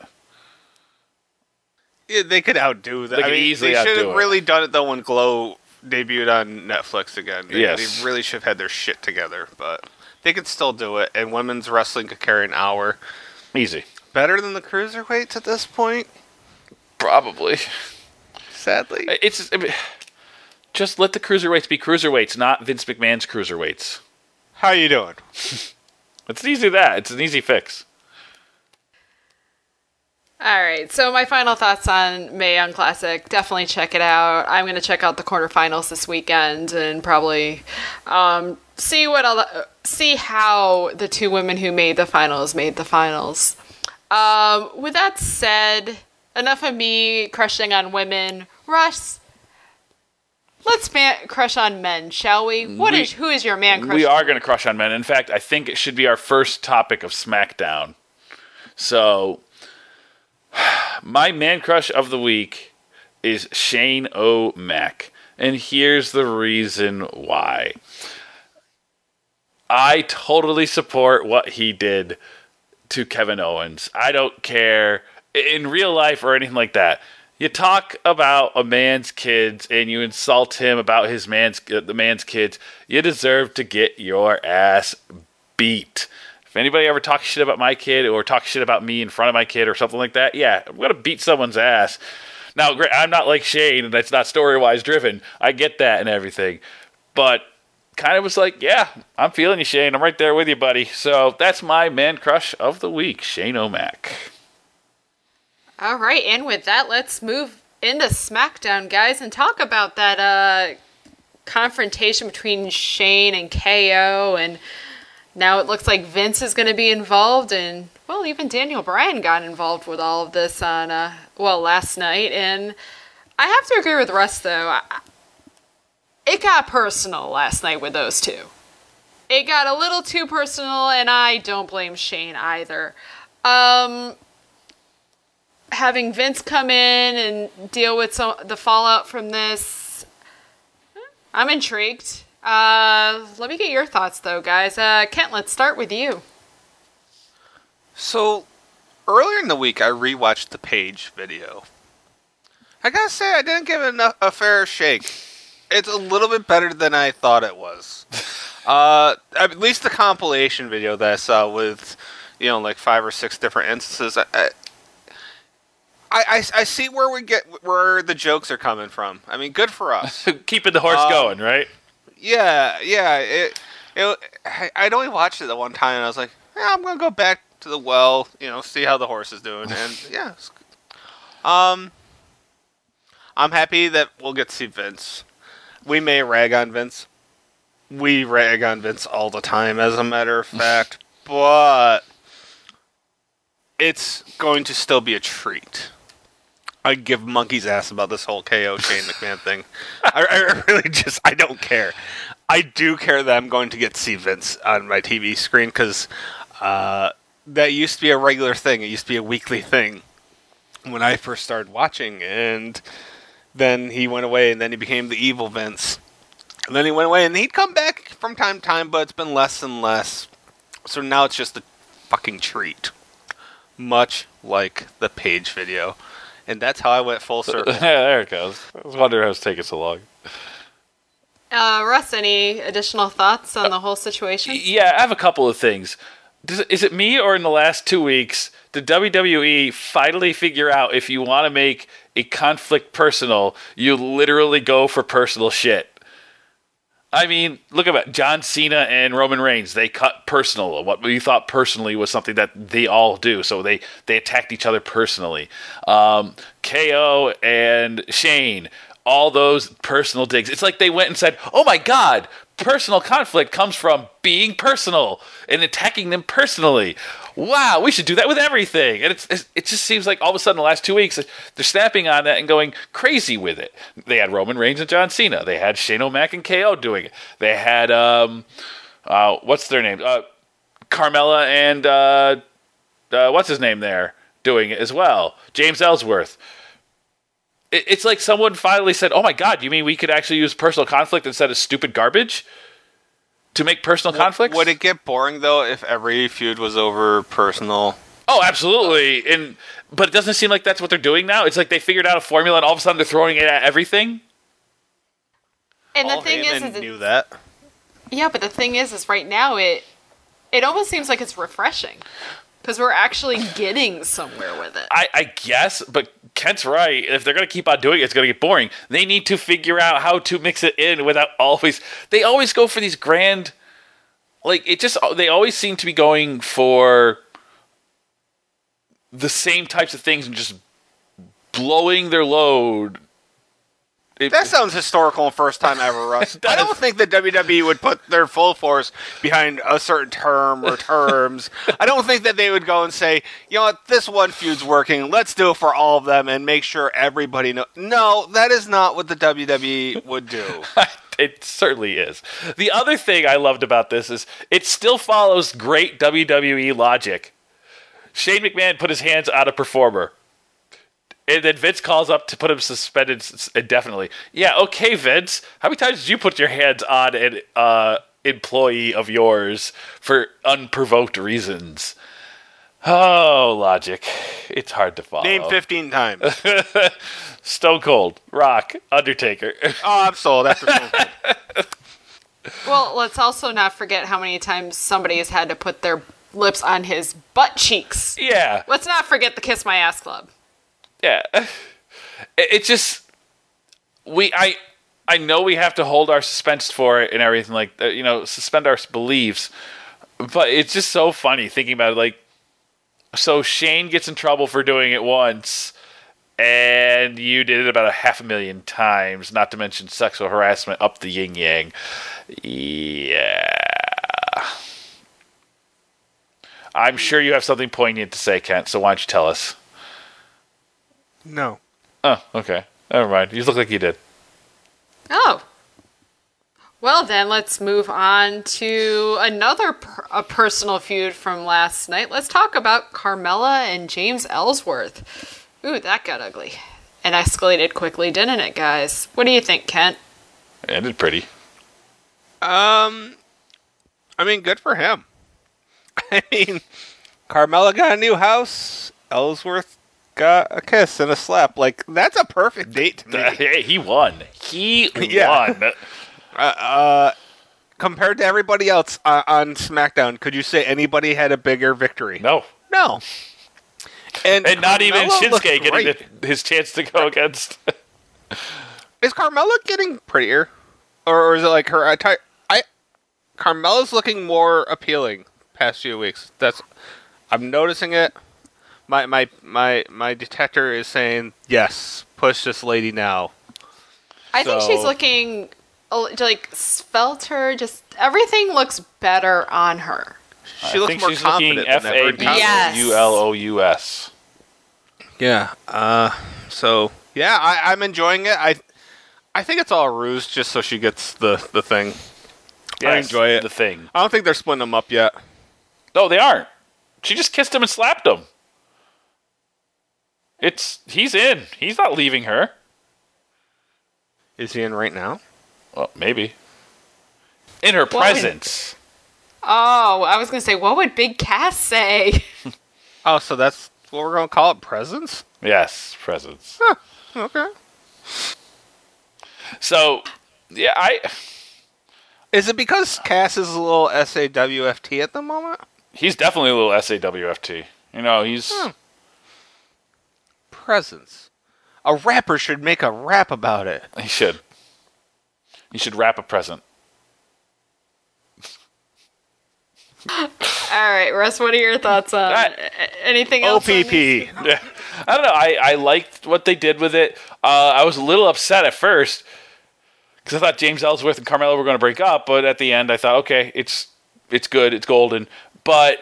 yeah, they could outdo that. They could easily they should outdo have it. really done it though when Glow debuted on Netflix again. Yes. They really should have had their shit together, but they could still do it. And women's wrestling could carry an hour. easy. Better than the cruiserweights at this point, Probably. sadly. It's just let the cruiserweights be cruiserweights, not Vince McMahon's cruiserweights. How you doing? It's easy that. It's an easy fix. All right, so my final thoughts on Mae Young Classic. Definitely check it out. I'm going to check out the quarterfinals this weekend and probably see how the two women who made the finals made the finals. With that said, enough of me crushing on women. Russ, let's crush on men, shall we? Who is your man crush? We are going to crush on men. In fact, I think it should be our first topic of SmackDown. So, my man crush of the week is Shane O'Mac. And here's the reason why. I totally support what he did to Kevin Owens. I don't care in real life or anything like that. You talk about a man's kids and you insult him about the man's kids, you deserve to get your ass beat. If anybody ever talks shit about my kid or talks shit about me in front of my kid or something like that, yeah, I'm going to beat someone's ass. Now, I'm not like Shane, and that's not story-wise driven. I get that and everything. But kind of was like, yeah, I'm feeling you, Shane. I'm right there with you, buddy. So that's my man crush of the week, Shane O'Mac. All right, and with that, let's move into SmackDown, guys, and talk about that confrontation between Shane and KO, and now it looks like Vince is going to be involved, and, well, even Daniel Bryan got involved with all of this on, last night, and I have to agree with Russ, though. It got personal last night with those two. It got a little too personal, and I don't blame Shane either. Having Vince come in and deal with the fallout from this, I'm intrigued. Let me get your thoughts, though, guys. Kent, let's start with you. So, earlier in the week, I rewatched the Page video. I gotta say, I didn't give it a fair shake. It's a little bit better than I thought it was. At least the compilation video that I saw with, like 5 or 6 different instances. I see where the jokes are coming from. I mean, good for us. Keeping the horse going, right? Yeah. I'd only watched it the one time, and I was like, yeah, I'm gonna go back to the well, see how the horse is doing, and yeah. I'm happy that we'll get to see Vince. We may rag on Vince, We rag on Vince all the time, as a matter of fact, but it's going to still be a treat. I give monkey's ass about this whole KO Shane McMahon thing. I really just, I don't care. I do care that I'm going to get to see Vince on my TV screen, because that used to be a regular thing. It used to be a weekly thing when I first started watching, and then he went away, and then he became the evil Vince. And then he went away, and he'd come back from time to time, but it's been less and less. So now it's just a fucking treat. Much like the Page video. And that's how I went full circle. Yeah, there it goes. I was wondering how it's taking so long. Russ, any additional thoughts on the whole situation? Yeah, I have a couple of things. Is it me, or in the last 2 weeks, did WWE finally figure out if you want to make a conflict personal, you literally go for personal shit? I mean, look at it. John Cena and Roman Reigns, they cut personal. What we thought personally was something that they all do. So they attacked each other personally. KO and Shane, all those personal digs. It's like they went and said, oh my God, personal conflict comes from being personal and attacking them personally. Wow, we should do that with everything. And it just seems like all of a sudden the last 2 weeks, they're snapping on that and going crazy with it. They had Roman Reigns and John Cena. They had Shane O'Mac and KO doing it. They had, what's their name? Carmella and, what's his name there doing it as well. James Ellsworth. It's like someone finally said, oh my God, you mean we could actually use personal conflict instead of stupid garbage to make personal conflicts? Would it get boring, though, if every feud was over personal? Oh, absolutely. But it doesn't seem like that's what they're doing now. It's like they figured out a formula and all of a sudden they're throwing it at everything. And Paul the thing Heyman is knew that. Yeah, but the thing is right now it almost seems like it's refreshing. Because we're actually getting somewhere with it. I guess, but Kent's right. If they're going to keep on doing it, it's going to get boring. They need to figure out how to mix it in without always... They always go for these grand... They always seem to be going for the same types of things and just blowing their load. That sounds historical and first time ever, Russ. I don't think that WWE would put their full force behind a certain term or terms. I don't think that they would go and say, you know what, this one feud's working, let's do it for all of them and make sure everybody knows. No, that is not what the WWE would do. It certainly is. The other thing I loved about this is it still follows great WWE logic. Shane McMahon put his hands on a performer. And then Vince calls up to put him suspended indefinitely. Yeah, okay, Vince. How many times did you put your hands on an employee of yours for unprovoked reasons? Oh, logic. It's hard to follow. Name 15 times. Stone Cold, Rock, Undertaker. Oh, I'm sold after Stone Cold. Well, let's also not forget how many times somebody has had to put their lips on his butt cheeks. Yeah. Let's not forget the Kiss My Ass Club. Yeah, it just I know we have to hold our suspense for it and everything like that, suspend our beliefs, but it's just so funny thinking about it. Like, so Shane gets in trouble for doing it once, and you did it about 500,000 times. Not to mention sexual harassment up the yin yang. Yeah, I'm sure you have something poignant to say, Kent. So why don't you tell us? No. Oh, okay. Never mind. You look like you did. Oh. Well, then, let's move on to another a personal feud from last night. Let's talk about Carmella and James Ellsworth. Ooh, that got ugly. And escalated quickly, didn't it, guys? What do you think, Kent? It ended pretty. I mean, good for him. I mean, Carmella got a new house. Ellsworth got a kiss and a slap. Like, that's a perfect date to me. Hey, he won. He won. Compared to everybody else on SmackDown, could you say anybody had a bigger victory? No. And not even Shinsuke getting great. his chance to go against. Is Carmella getting prettier? Or is it like her... Carmella's looking more appealing past few weeks. I'm noticing it. My detector is saying, yes, push this lady now. I think she's looking like svelter. Just everything looks better on her. She looks more confident than ever. Fabulous. Yeah. So yeah, I'm enjoying it. I think it's all a ruse just so she gets the thing. Yes, I enjoy it. The thing. I don't think they're splitting them up yet. No, they aren't. She just kissed him and slapped him. He's in. He's not leaving her. Is he in right now? Well, maybe. In her presence. Oh, I was going to say, what would Big Cass say? Oh, so that's what we're going to call it, presence? Yes, presence. Huh, okay. So, yeah, Is it because Cass is a little SAWFT at the moment? he's definitely a little SAWFT. You know, he's... Presence. A rapper should make a rap about it. He should. He should wrap a present. All right, Russ, what are your thoughts on anything else? OPP. Yeah. I don't know. I liked what they did with it. I was a little upset at first because I thought James Ellsworth and Carmella were going to break up, but at the end I thought, okay, it's good, it's golden. But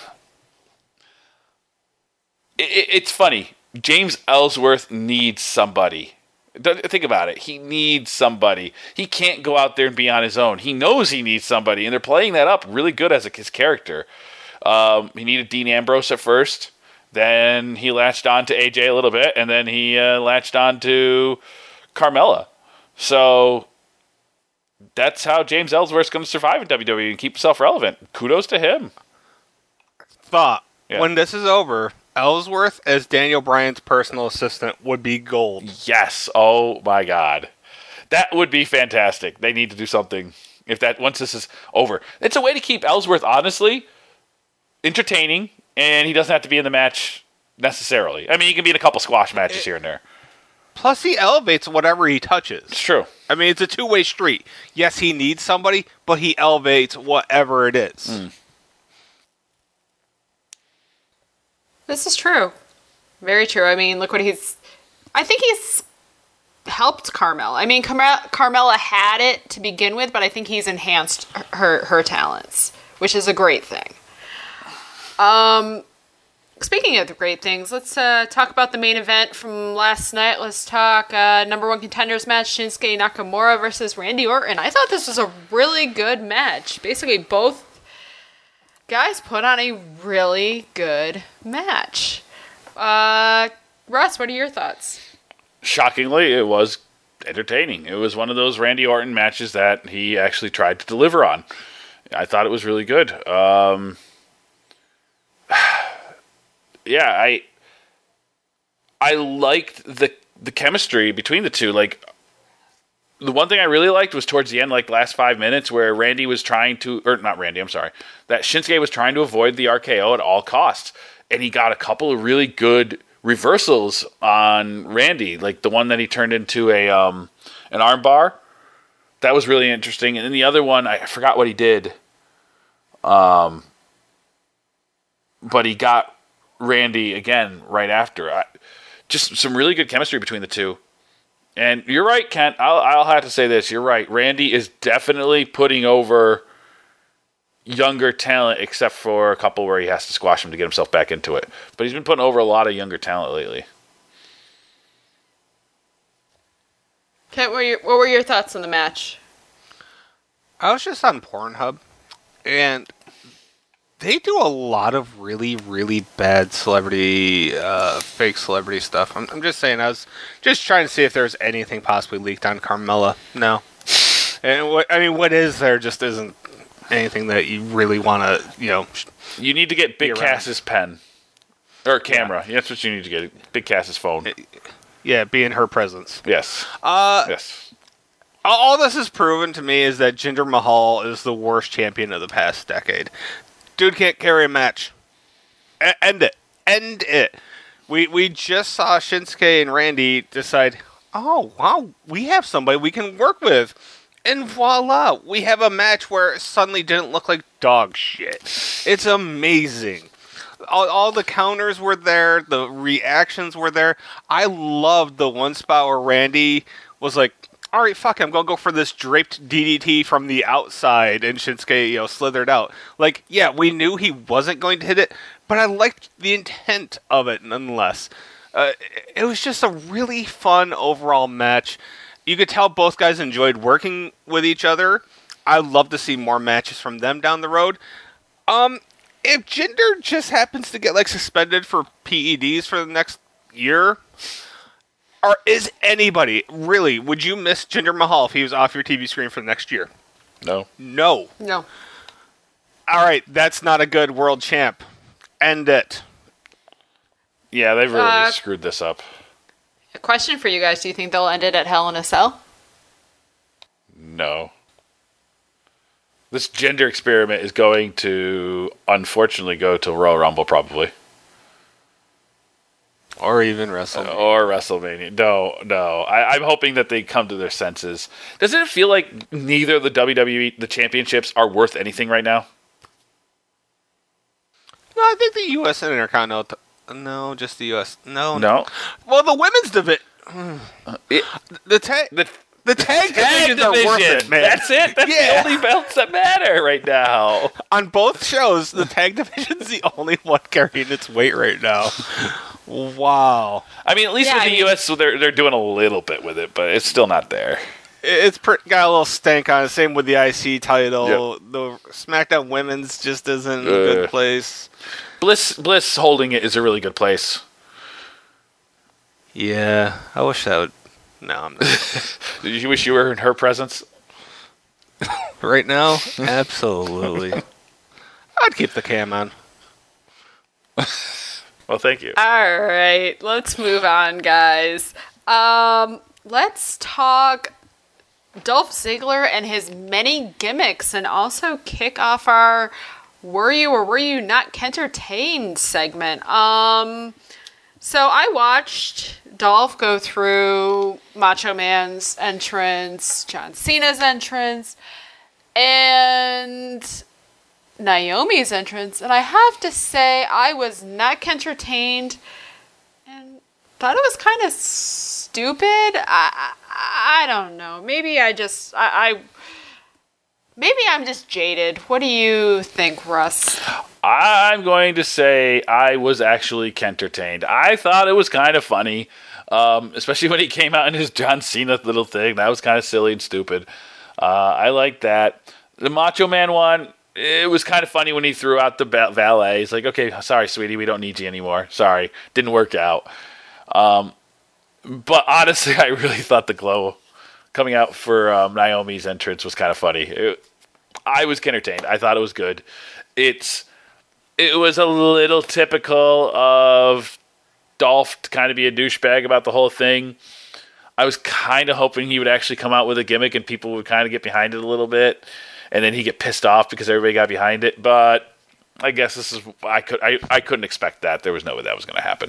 it's funny. James Ellsworth needs somebody. Think about it. He needs somebody. He can't go out there and be on his own. He knows he needs somebody, and they're playing that up really good as his character. He needed Dean Ambrose at first. Then he latched on to AJ a little bit, and then he latched on to Carmella. So that's how James Ellsworth's going to survive in WWE and keep himself relevant. Kudos to him. Thought, Yeah. when this is over, Ellsworth as Daniel Bryan's personal assistant would be gold. Yes. Oh my God. That would be fantastic. They need to do something once this is over. It's a way to keep Ellsworth, honestly, entertaining, and he doesn't have to be in the match necessarily. I mean, he can be in a couple squash matches here and there. Plus, he elevates whatever he touches. It's true. I mean, it's a two-way street. Yes, he needs somebody, but he elevates whatever it is. This is true. Very true. I mean, look what I think he's helped Carmella. I mean, Carmella had it to begin with, but I think he's enhanced her talents, which is a great thing. Speaking of the great things, let's talk about the main event from last night. Let's talk number one contenders match, Shinsuke Nakamura versus Randy Orton. I thought this was a really good match. Basically, both guys put on a really good match. Russ, what are your thoughts? Shockingly, it was entertaining. It was one of those Randy Orton matches that he actually tried to deliver on. I thought it was really good. Yeah, I liked the chemistry between the two. Like, the one thing I really liked was towards the end, like last 5 minutes, where Randy was trying to, or not Randy, I'm sorry, that Shinsuke was trying to avoid the RKO at all costs, and he got a couple of really good reversals on Randy, like the one that he turned into an armbar. That was really interesting. And then the other one, I forgot what he did, but he got Randy again right after. Just some really good chemistry between the two. And you're right, Kent. I'll have to say this. You're right. Randy is definitely putting over younger talent, except for a couple where he has to squash him to get himself back into it. But he's been putting over a lot of younger talent lately. Kent, what were your thoughts on the match? I was just on Pornhub, and they do a lot of really, really bad celebrity, fake celebrity stuff. I'm just saying, I was just trying to see if there's anything possibly leaked on Carmella. No. And what is there just isn't anything that you really want to, You need to get Big Cass's pen. Or camera. Yeah. That's what you need to get. Big Cass's phone. Yeah, be in her presence. Yes. Yes. All this has proven to me is that Jinder Mahal is the worst champion of the past decade. Dude can't carry a match. End it. End it. We just saw Shinsuke and Randy decide, oh, wow, we have somebody we can work with. And voila, we have a match where it suddenly didn't look like dog shit. It's amazing. All the counters were there. The reactions were there. I loved the one spot where Randy was like, all right, fuck, I'm gonna go for this draped DDT from the outside, and Shinsuke, slithered out. Like, yeah, we knew he wasn't going to hit it, but I liked the intent of it nonetheless. It was just a really fun overall match. You could tell both guys enjoyed working with each other. I'd love to see more matches from them down the road. If Jinder just happens to get suspended for PEDs for the next year, or is anybody really? Would you miss Jinder Mahal if he was off your TV screen for the next year? No. No. All right, that's not a good world champ. End it. Yeah, they've really screwed this up. A question for you guys. Do you think they'll end it at Hell in a Cell? No. This gender experiment is going to, unfortunately, go to Royal Rumble, probably. Or even WrestleMania. Or WrestleMania. No. I'm hoping that they come to their senses. Doesn't it feel like neither of the WWE, the championships, are worth anything right now? No, I think the U.S. and Intercontinental... No, just the U.S. No. Well, the women's division... The tag divisions are worth it, man. That's it. That's the only belts that matter right now. On both shows, the tag division's the only one carrying its weight right now. Wow. I mean, at least with the U.S., so they're doing a little bit with it, but it's still not there. It's got a little stank on it. Same with the IC title. Yep. The SmackDown Women's just isn't a good place. Bliss holding it is a really good place. Yeah, I wish that would... No, I'm not. Did you wish you were in her presence? Right now? Absolutely. I'd keep the cam on. Well, thank you. All right, let's move on, guys. Let's talk Dolph Ziggler and his many gimmicks, and also kick off our Were You or Were You Not Kentertained segment. So I watched Dolph go through Macho Man's entrance, John Cena's entrance, and Naomi's entrance, and I have to say I was not entertained and thought it was kind of stupid. I don't know. Maybe I'm just jaded. What do you think, Russ? I'm going to say I was actually entertained. I thought it was kind of funny, especially when he came out in his John Cena little thing. That was kind of silly and stupid. I liked that. The Macho Man one, it was kind of funny when he threw out the valet. He's like, okay, sorry, sweetie, we don't need you anymore. Sorry, didn't work out. But honestly, I really thought the glow coming out for Naomi's entrance was kind of funny. I was entertained. I thought it was good. It was a little typical of Dolph to kind of be a douchebag about the whole thing. I was kind of hoping he would actually come out with a gimmick and people would kind of get behind it a little bit, and then he'd get pissed off because everybody got behind it. But I guess this is I couldn't expect that. There was no way that was going to happen.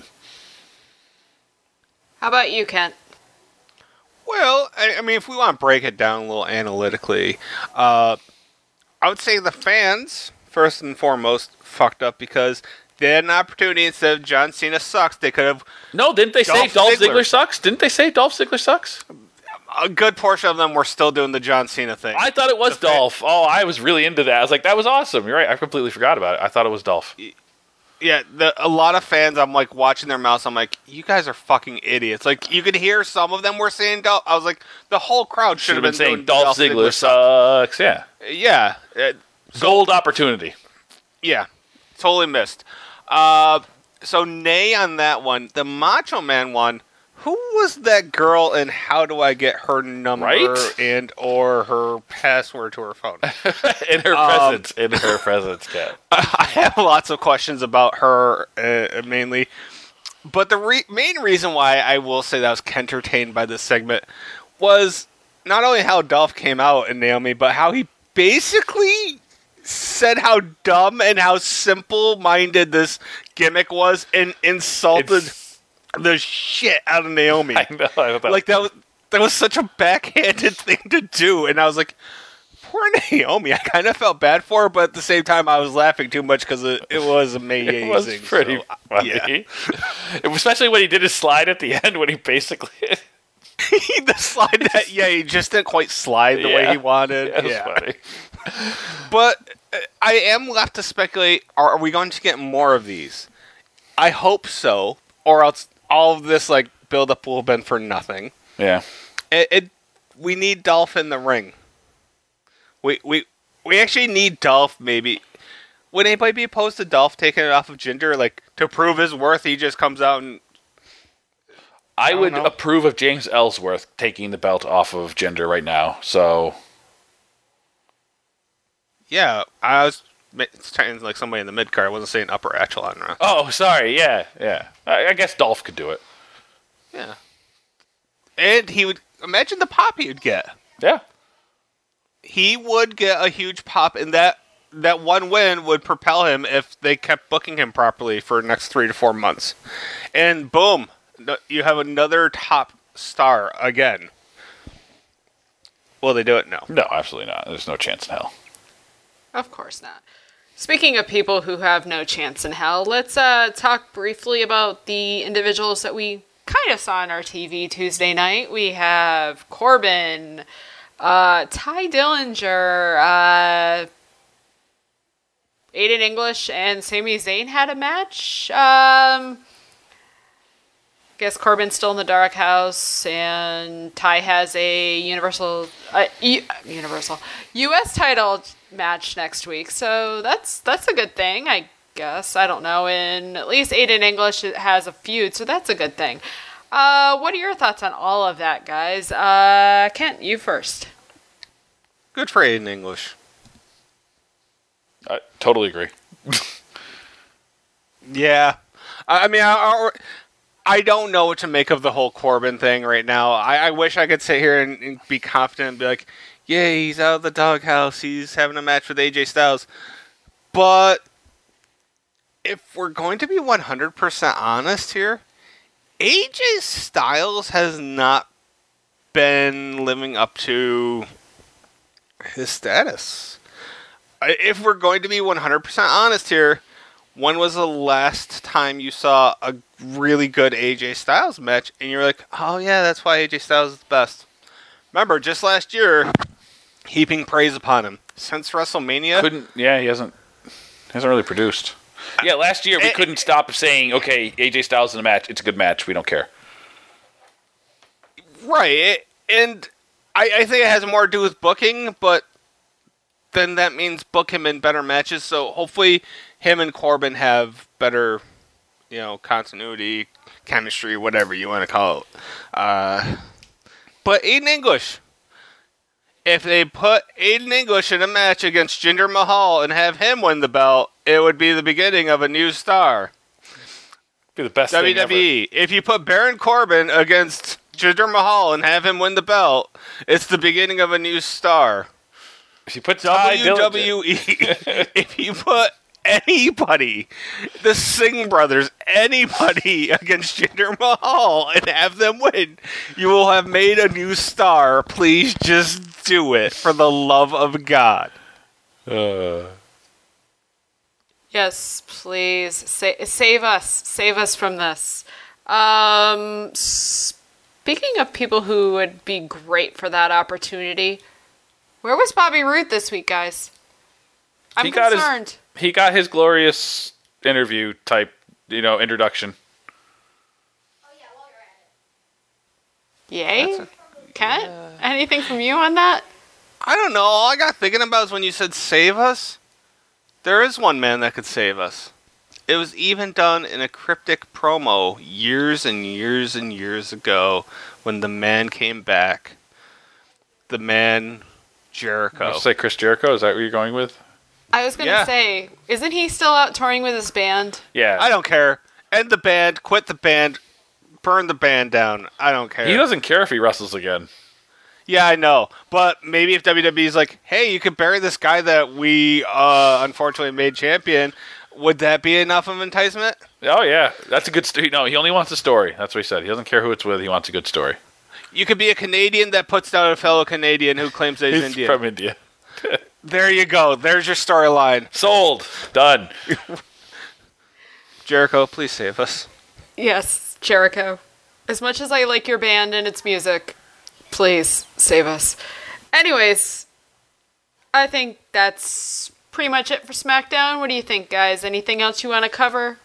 How about you, Kent? Well, I mean, if we want to break it down a little analytically, I would say the fans, first and foremost, fucked up because they had an opportunity. Instead of John Cena sucks, they could have... No, didn't they say Dolph Ziggler sucks? Didn't they say Dolph Ziggler sucks? A good portion of them were still doing the John Cena thing. I thought it was Dolph. I was really into that. I was like, that was awesome. You're right. I completely forgot about it. I thought it was Dolph. Yeah, a lot of fans, I'm like watching their mouths. I'm like, you guys are fucking idiots. Like, you could hear some of them were saying Dolph. I was like, the whole crowd should have been saying Dolph Ziggler sucks. Yeah. Yeah. Gold opportunity. Yeah. Totally missed. So, nay on that one. The Macho Man one, who was that girl and how do I get her number and or her password to her phone? In her presence, Kat. I have lots of questions about her, mainly. But the main reason why I will say that I was entertained by this segment was not only how Dolph came out and Naomi, but how he basically said how dumb and how simple-minded this gimmick was and insulted the shit out of Naomi. I know. Like, that was such a backhanded thing to do, and I was like, poor Naomi. I kind of felt bad for her, but at the same time, I was laughing too much because it was amazing. It was pretty funny. Yeah. Especially when he did his slide at the end, when he basically... The slide that, he just didn't quite slide the way he wanted. That's funny. But I am left to speculate, are we going to get more of these? I hope so, or else all of this build-up will have been for nothing. Yeah. We need Dolph in the ring. We actually need Dolph, maybe. Would anybody be opposed to Dolph taking it off of Jinder? To prove his worth, he just comes out and... I would approve of James Ellsworth taking the belt off of Jinder right now, so... Yeah, I was saying somebody in the mid-card. I wasn't saying upper echelon. Right? Oh, sorry, yeah. I guess Dolph could do it. Yeah. And he would... Imagine the pop he would get. Yeah. He would get a huge pop, and that one win would propel him if they kept booking him properly for the next 3 to 4 months. And boom, you have another top star again. Will they do it? No. No, absolutely not. There's no chance in hell. Of course not. Speaking of people who have no chance in hell, let's talk briefly about the individuals that we kind of saw on our TV Tuesday night. We have Corbin, Ty Dillinger, Aiden English, and Sami Zayn had a match. Guess Corbin's still in the Dark House, and Ty has a Universal U.S. title match next week. So that's a good thing, I guess. I don't know. And at least Aiden English has a feud, so that's a good thing. What are your thoughts on all of that, guys? Kent, you first. Good for Aiden English. I totally agree. Yeah. I mean, I don't know what to make of the whole Corbin thing right now. I wish I could sit here and be confident and be like, yeah, he's out of the doghouse. He's having a match with AJ Styles. But if we're going to be 100% honest here, AJ Styles has not been living up to his status. If we're going to be 100% honest here, when was the last time you saw a really good AJ Styles match and you're like, oh yeah, that's why AJ Styles is the best? Remember, just last year, heaping praise upon him. Since WrestleMania... he hasn't really produced. Yeah, last year we couldn't stop saying, okay, AJ Styles in a match, it's a good match, we don't care. Right, and I think it has more to do with booking, but then that means book him in better matches, so hopefully him and Corbin have better, continuity, chemistry, whatever you want to call it. But Aiden English, if they put Aiden English in a match against Jinder Mahal and have him win the belt, it would be the beginning of a new star. Be the best WWE. thing ever. If you put Baron Corbin against Jinder Mahal and have him win the belt, it's the beginning of a new star. If you put WWE, if you put anybody, the Singh brothers, anybody against Jinder Mahal and have them win, you will have made a new star. Please just do it for the love of God. Yes, please. Save us from this. Speaking of people who would be great for that opportunity, where was Bobby Roode this week, guys? I'm concerned. He got his glorious interview type, introduction. Oh yeah, while you're at it. Yay? Kent? Anything from you on that? I don't know. All I got thinking about is when you said save us. There is one man that could save us. It was even done in a cryptic promo years and years and years ago when the man came back. The man, Jericho. Say Chris Jericho? Is that what you're going with? I was going to say, isn't he still out touring with his band? Yeah. I don't care. End the band, quit the band, burn the band down. I don't care. He doesn't care if he wrestles again. Yeah, I know. But maybe if WWE's like, hey, you could bury this guy that we unfortunately made champion, would that be enough of enticement? Oh, yeah. That's a good story. No, he only wants a story. That's what he said. He doesn't care who it's with. He wants a good story. You could be a Canadian that puts down a fellow Canadian who claims that he's Indian. From India. There you go. There's your storyline. Sold. Done. Jericho, please save us. Yes, Jericho. As much as I like your band and its music, please save us. Anyways, I think that's pretty much it for SmackDown. What do you think, guys? Anything else you want to cover?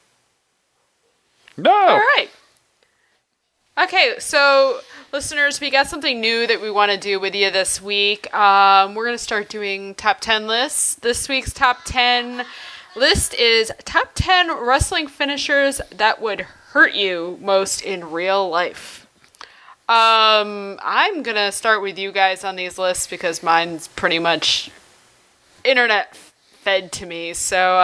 No. All right. Okay, so listeners, we got something new that we want to do with you this week. We're going to start doing top 10 lists. This week's top 10 list is top 10 wrestling finishers that would hurt you most in real life. I'm going to start with you guys on these lists because mine's pretty much internet fed to me. So,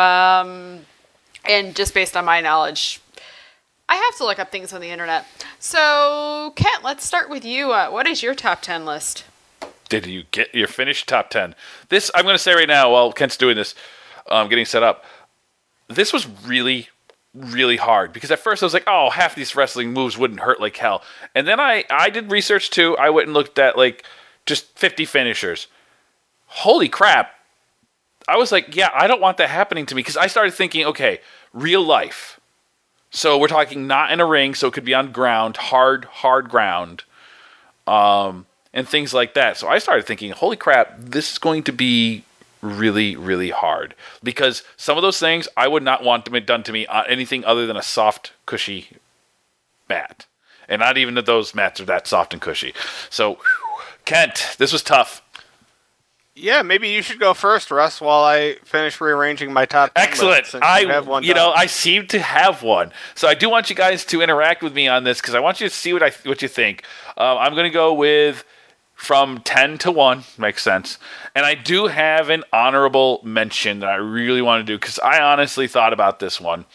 and just based on my knowledge, I have to look up things on the internet. So, Kent, let's start with you. What is your top 10 list? Did you get your finished top 10? This, I'm going to say right now, while Kent's doing this, getting set up, this was really, really hard. Because at first I was like, oh, half these wrestling moves wouldn't hurt like hell. And then I did research too. I went and looked at like just 50 finishers. Holy crap. I was like, yeah, I don't want that happening to me. Because I started thinking, okay, real life. So we're talking not in a ring, so it could be on ground, hard ground, and things like that. So I started thinking, holy crap, this is going to be really, really hard. Because some of those things I would not want to be done to me on anything other than a soft, cushy mat. And not even that those mats are that soft and cushy. So, Kent, this was tough. Yeah, maybe you should go first, Russ, while I finish rearranging my top 10 Excellent. lists, since you have one done. I seem to have one. So I do want you guys to interact with me on this because I want you to see what you think. I'm going to go with from 10 to 1. Makes sense. And I do have an honorable mention that I really want to do because I honestly thought about this one.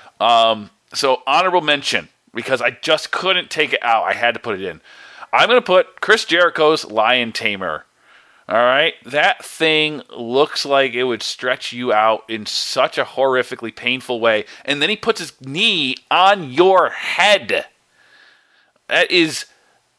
So honorable mention because I just couldn't take it out. I had to put it in. I'm going to put Chris Jericho's Lion Tamer. All right, that thing looks like it would stretch you out in such a horrifically painful way. And then he puts his knee on your head. That is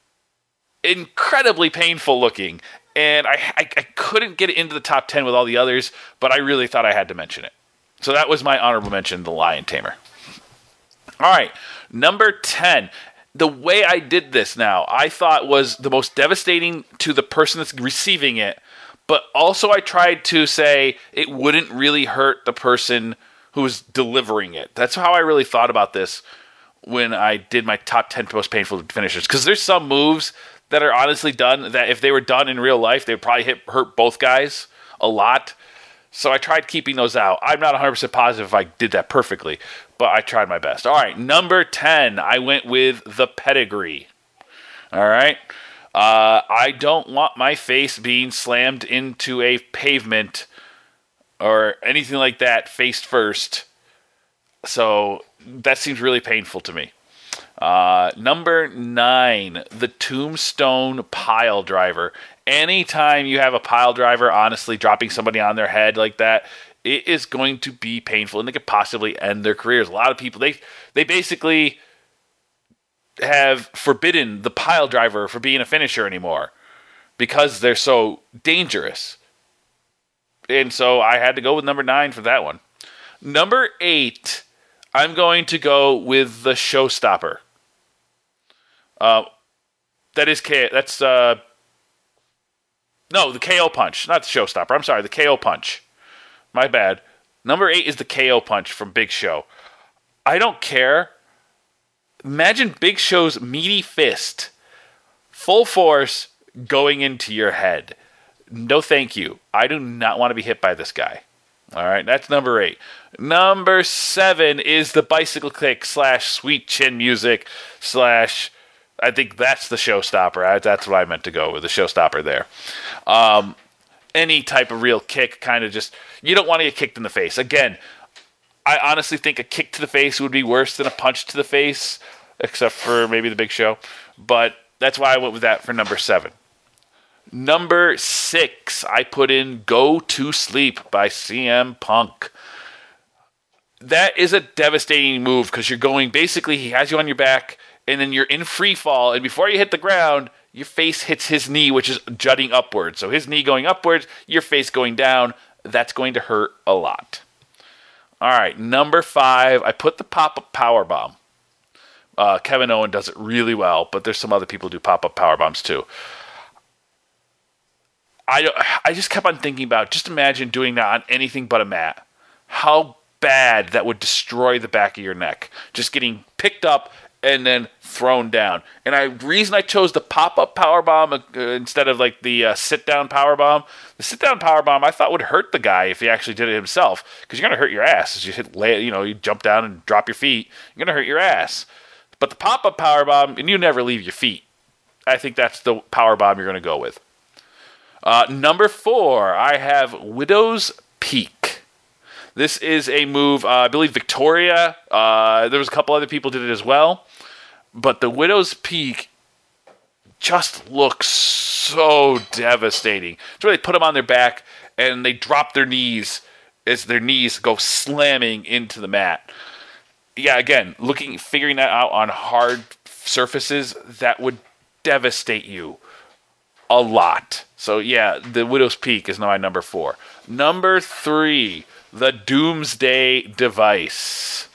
incredibly painful looking. And I couldn't get it into the top 10 with all the others, but I really thought I had to mention it. So that was my honorable mention, the Lion Tamer. All right, number 10. The way I did this now, I thought was the most devastating to the person that's receiving it, but also I tried to say it wouldn't really hurt the person who was delivering it. That's how I really thought about this when I did my top 10 most painful finishers. Because there's some moves that are honestly done that if they were done in real life, they would probably hurt both guys a lot. So I tried keeping those out. I'm not 100% positive if I did that perfectly, but I tried my best. All right, number 10, I went with the pedigree. All right. I don't want my face being slammed into a pavement or anything like that face first. So that seems really painful to me. Number 9, the Tombstone Pile Driver. Anytime you have a pile driver, honestly, dropping somebody on their head like that, it is going to be painful, and they could possibly end their careers. A lot of people, they basically have forbidden the pile driver for being a finisher anymore because they're so dangerous. And so I had to go with number 9 for that one. Number 8, I'm going to go with the Showstopper. No, the KO Punch, not the Showstopper. I'm sorry, the KO Punch. My bad. Number 8 is the KO Punch from Big Show. I don't care. Imagine Big Show's meaty fist, full force, going into your head. No thank you. I do not want to be hit by this guy. All right, that's number 8. Number 7 is the bicycle kick / sweet chin music / I think that's the Showstopper. That's what I meant to go with, the Showstopper there. Any type of real kick, kind of just, you don't want to get kicked in the face. Again, I honestly think a kick to the face would be worse than a punch to the face, except for maybe the Big Show. But that's why I went with that for number 7. Number 6, I put in Go to Sleep by CM Punk. That is a devastating move because you're going, basically, he has you on your back, and then you're in free fall, and before you hit the ground, your face hits his knee, which is jutting upwards. So his knee going upwards, your face going down. That's going to hurt a lot. All right, number 5, I put the pop-up powerbomb. Kevin Owen does it really well, but there's some other people who do pop-up power bombs too. I just kept on thinking about, just imagine doing that on anything but a mat. How bad that would destroy the back of your neck. Just getting picked up and then thrown down. And the reason I chose the pop-up power bomb instead of like the sit-down power bomb, the sit-down power bomb I thought would hurt the guy if he actually did it himself, because you're gonna hurt your ass as you jump down and drop your feet. You're gonna hurt your ass. But the pop-up power bomb, and you never leave your feet. I think that's the power bomb you're gonna go with. Number 4, I have Widow's Peak. This is a move, I believe Victoria, there was a couple other people did it as well, but the Widow's Peak just looks so devastating. It's where they put them on their back and they drop their knees as their knees go slamming into the mat. Yeah, again, figuring that out on hard surfaces, that would devastate you a lot. So yeah, the Widow's Peak is now my number 4. Number 3, the Doomsday Device.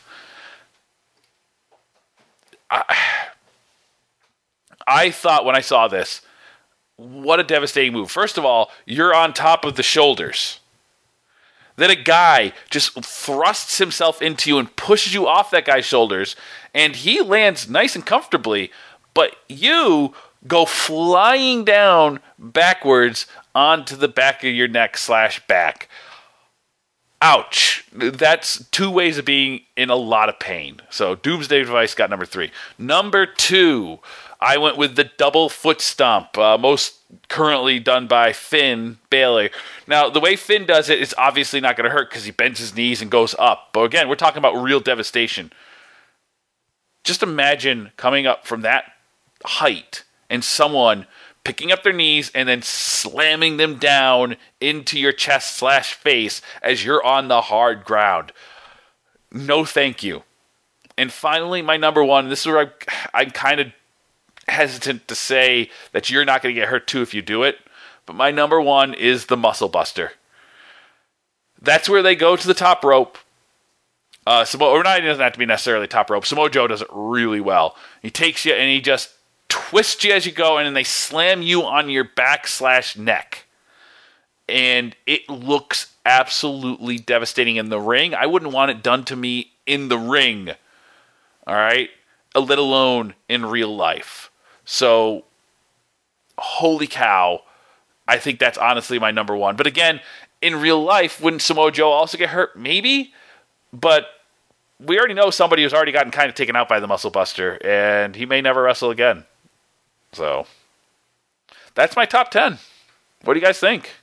I thought when I saw this, what a devastating move. First of all, you're on top of the shoulders. Then a guy just thrusts himself into you and pushes you off that guy's shoulders, and he lands nice and comfortably, but you go flying down backwards onto the back of your neck / back. Ouch. That's 2 ways of being in a lot of pain. So Doomsday Device got number 3. Number 2, I went with the double foot stomp, most currently done by Finn Balor. Now, the way Finn does it, it's obviously not going to hurt because he bends his knees and goes up. But again, we're talking about real devastation. Just imagine coming up from that height and someone picking up their knees and then slamming them down into your chest / face as you're on the hard ground. No thank you. And finally, my number 1, this is where I'm kind of hesitant to say that you're not going to get hurt too if you do it, but my number 1 is the Muscle Buster. That's where they go to the top rope. It doesn't have to be necessarily top rope. Samoa Joe does it really well. He takes you and he just twist you as you go, and then they slam you on your back / neck. And it looks absolutely devastating in the ring. I wouldn't want it done to me in the ring. All right? Let alone in real life. So, holy cow. I think that's honestly my number 1. But again, in real life, wouldn't Samoa Joe also get hurt? Maybe. But we already know somebody who's already gotten kind of taken out by the Muscle Buster, and he may never wrestle again. So, that's my top 10. What do you guys think?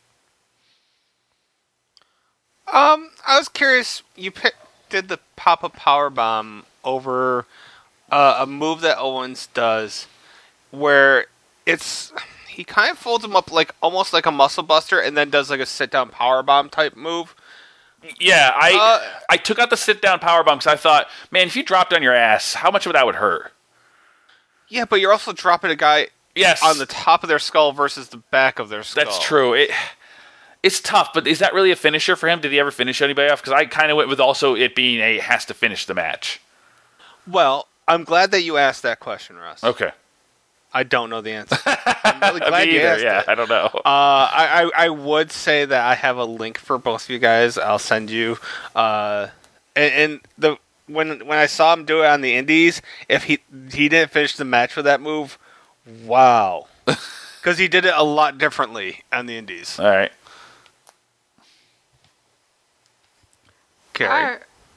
I was curious. You did the pop-up powerbomb over a move that Owens does, where he kind of folds him up like almost like a Muscle Buster, and then does like a sit-down powerbomb type move. Yeah, I took out the sit-down powerbomb because I thought, man, if you dropped on your ass, how much of that would hurt? Yeah, but you're also dropping a guy yes. on the top of their skull versus the back of their skull. That's true. It's tough, but is that really a finisher for him? Did he ever finish anybody off? Because I kind of went with also it being has to finish the match. Well, I'm glad that you asked that question, Russ. Okay. I don't know the answer. I'm really glad you asked it. I don't know. I would say that I have a link for both of you guys. I'll send you. When I saw him do it on the Indies, if he didn't finish the match with that move, wow, because he did it a lot differently on the Indies. All right. Carrie.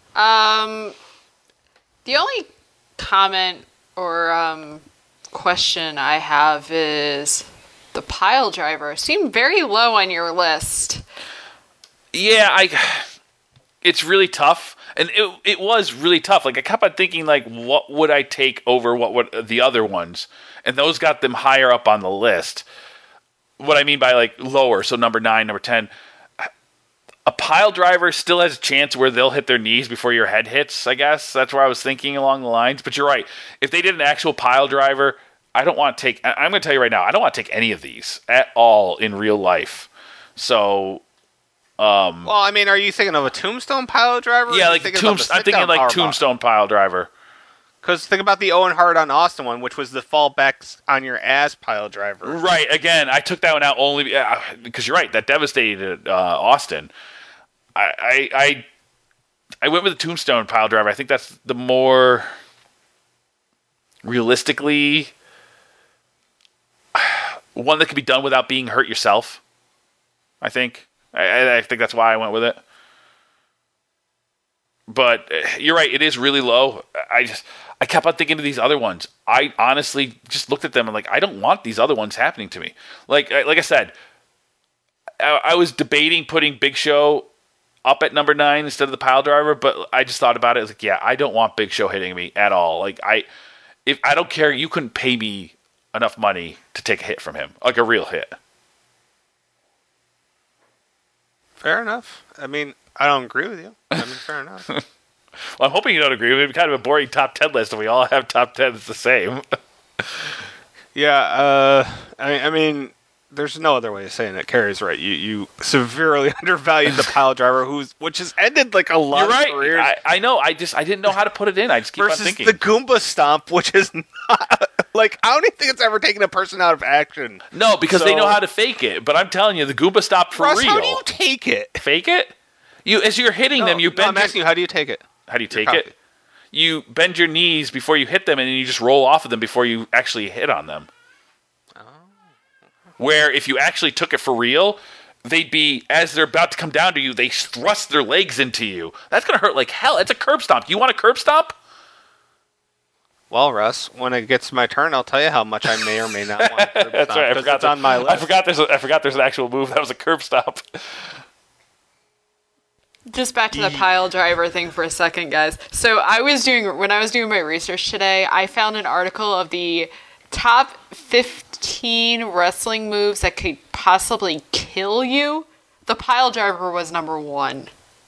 The only comment or question I have is the pile driver seemed very low on your list. Yeah, it's really tough, and it was really tough. Like I kept on thinking, like, what would I take over what would the other ones, and those got them higher up on the list. What I mean by like lower, so number 9, number 10. A pile driver still has a chance where they'll hit their knees before your head hits, I guess. That's where I was thinking along the lines. But you're right. If they did an actual pile driver, I don't want to take... I'm going to tell you right now, I don't want to take any of these at all in real life. So... well, I mean, are you thinking of a tombstone pile driver? Yeah, like I'm thinking like tombstone pile driver. Because think about the Owen Hart on Austin one, which was the fall back on your ass pile driver. Right. Again, I took that one out only because you're right. That devastated Austin. I went with the Tombstone pile driver. I think that's the more realistically one that can be done without being hurt yourself. I think. I think that's why I went with it. But you're right. It is really low. I kept on thinking of these other ones. I honestly just looked at them and I don't want these other ones happening to me. Like I said, I was debating putting Big Show up at number 9 instead of the pile driver, but I just thought about it. I was I don't want Big Show hitting me at all. If I don't care, you couldn't pay me enough money to take a hit from him, like a real hit. Fair enough. I mean, I don't agree with you. I mean, fair enough. Well, I'm hoping you don't agree with me. It's kind of a boring top 10 list, and we all have top 10s the same. Yeah, I mean, there's no other way of saying it. Carrie's right. You severely undervalued the pile driver, which has ended a lot You're right. of careers. I know. I didn't know how to put it in. I just keep on Versus thinking. the Goomba Stomp, which is not... I don't even think it's ever taken a person out of action. No, because they know how to fake it. But I'm telling you, the Goomba stopped for Russ, real. how do you take it? Fake it? As you're hitting them, you bend. I'm asking you, how do you take it? How do you take it? You bend your knees before you hit them, and then you just roll off of them before you actually hit on them. Oh. Where if you actually took it for real, they'd be, as they're about to come down to you, they thrust their legs into you. That's going to hurt like hell. It's a curb stomp. You want a curb stomp? Well, Russ, when it gets my turn, I'll tell you how much I may or may not want a curb That's stomp. right. Because it's on my list. I forgot there's an actual move that was a curb stomp. Just back to the pile driver thing for a second, guys. So when I was doing my research today, I found an article of the top 15 wrestling moves that could possibly kill you. The pile driver was number 1.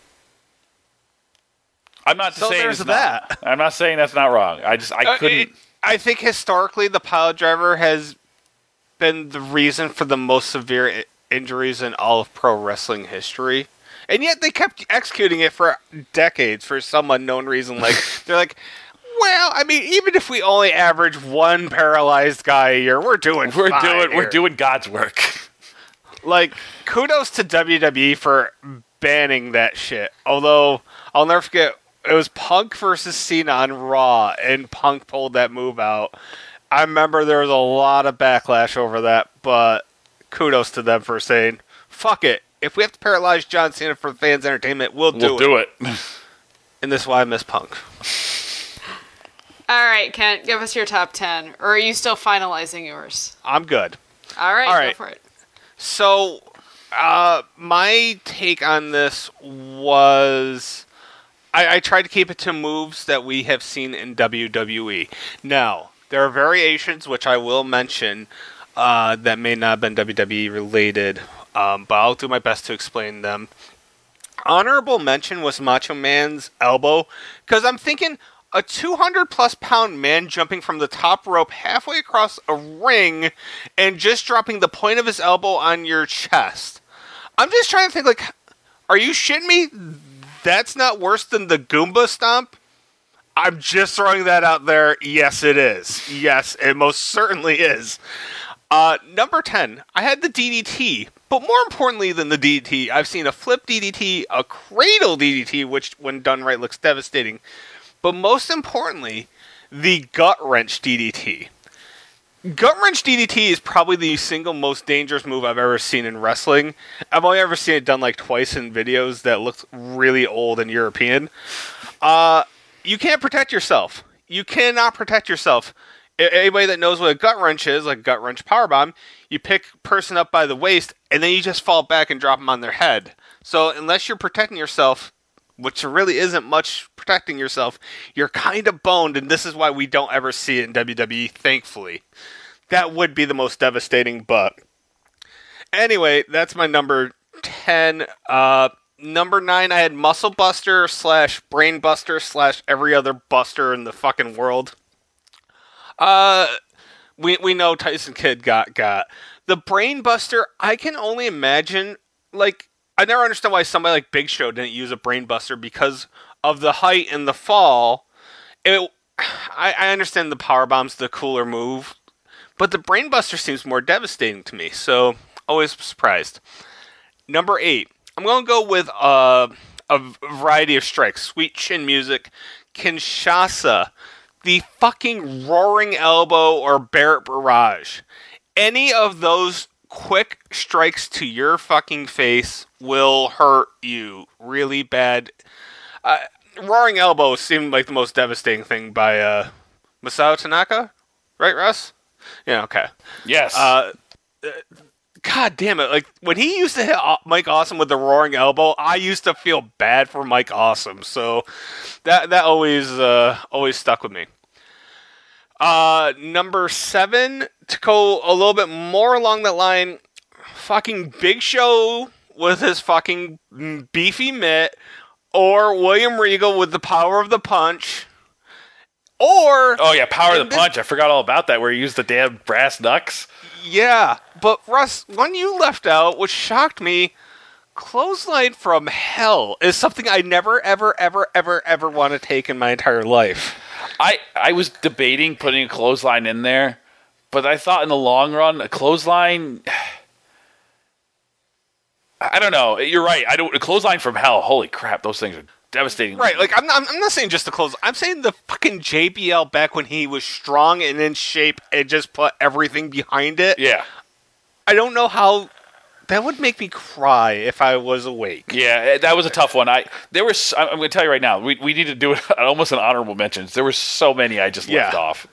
I'm not So saying there's it's that. not. I'm not saying that's not wrong. I couldn't. I think historically the pile driver has been the reason for the most severe injuries in all of pro wrestling history. And yet they kept executing it for decades for some unknown reason. They're like, well, I mean, even if we only average one paralyzed guy a year, we're doing God's work. Kudos to WWE for banning that shit. Although I'll never forget, it was Punk versus Cena on Raw, and Punk pulled that move out. I remember there was a lot of backlash over that, but kudos to them for saying, fuck it. If we have to paralyze John Cena for fans' entertainment, we'll do it. And this is why I miss Punk. All right, Kent, give us your top 10. Or are you still finalizing yours? I'm good. All right, go for it. So, my take on this was... I tried to keep it to moves that we have seen in WWE. Now, there are variations, which I will mention, that may not have been WWE related, but I'll do my best to explain them. Honorable mention was Macho Man's elbow, because I'm thinking a 200-plus pound man jumping from the top rope halfway across a ring and just dropping the point of his elbow on your chest. I'm just trying to think, are you shitting me? That's not worse than the Goomba Stomp? I'm just throwing that out there. Yes, it is. Yes, it most certainly is. Number 10, I had the DDT. But more importantly than the DDT, I've seen a flip DDT, a cradle DDT, which when done right looks devastating. But most importantly, the gut wrench DDT. Gut wrench DDT is probably the single most dangerous move I've ever seen in wrestling. I've only ever seen it done twice in videos that looked really old and European. You can't protect yourself. You cannot protect yourself. Anybody that knows what a gut wrench is, like gut wrench powerbomb, you pick a person up by the waist and then you just fall back and drop them on their head. So unless you're protecting yourself, which really isn't much protecting yourself, you're kind of boned, and this is why we don't ever see it in WWE, thankfully. That would be the most devastating, but... Anyway, that's my number 10. Number 9, I had Muscle Buster / Brain Buster / every other buster in the fucking world. We know Tyson Kidd got. The Brain Buster, I can only imagine, I never understand why somebody like Big Show didn't use a Brain Buster because of the height and the fall. I understand the powerbomb's the cooler move, but the brainbuster seems more devastating to me. So always surprised. Number 8, I'm going to go with a variety of strikes. Sweet chin music, Kinshasa, the fucking roaring elbow, or Barrett Barrage. Any of those quick strikes to your fucking face will hurt you really bad. Roaring elbow seemed like the most devastating thing by Masao Tanaka, right, Russ? Yeah, okay. Yes. God damn it! Like when he used to hit Mike Awesome with the roaring elbow, I used to feel bad for Mike Awesome. So that always stuck with me. Number 7, to go a little bit more along that line, fucking Big Show with his fucking beefy mitt, or William Regal with the power of the punch, or oh yeah, power of the punch. I forgot all about that, where he used the damn brass knucks. Yeah, but Russ, one you left out, which shocked me, clothesline from hell is something I never, ever, ever, ever, ever want to take in my entire life. I was debating putting a clothesline in there, but I thought in the long run, a clothesline... I don't know. You're right. A clothesline from hell. Holy crap, those things are devastating. Right, like I'm not saying just the clothes. I'm saying the fucking JBL back when he was strong and in shape and just put everything behind it. Yeah. I don't know how... That would make me cry if I was awake. Yeah, that was a tough one. I'm going to tell you right now, we need to do it almost an honorable mentions. There were so many I just left off.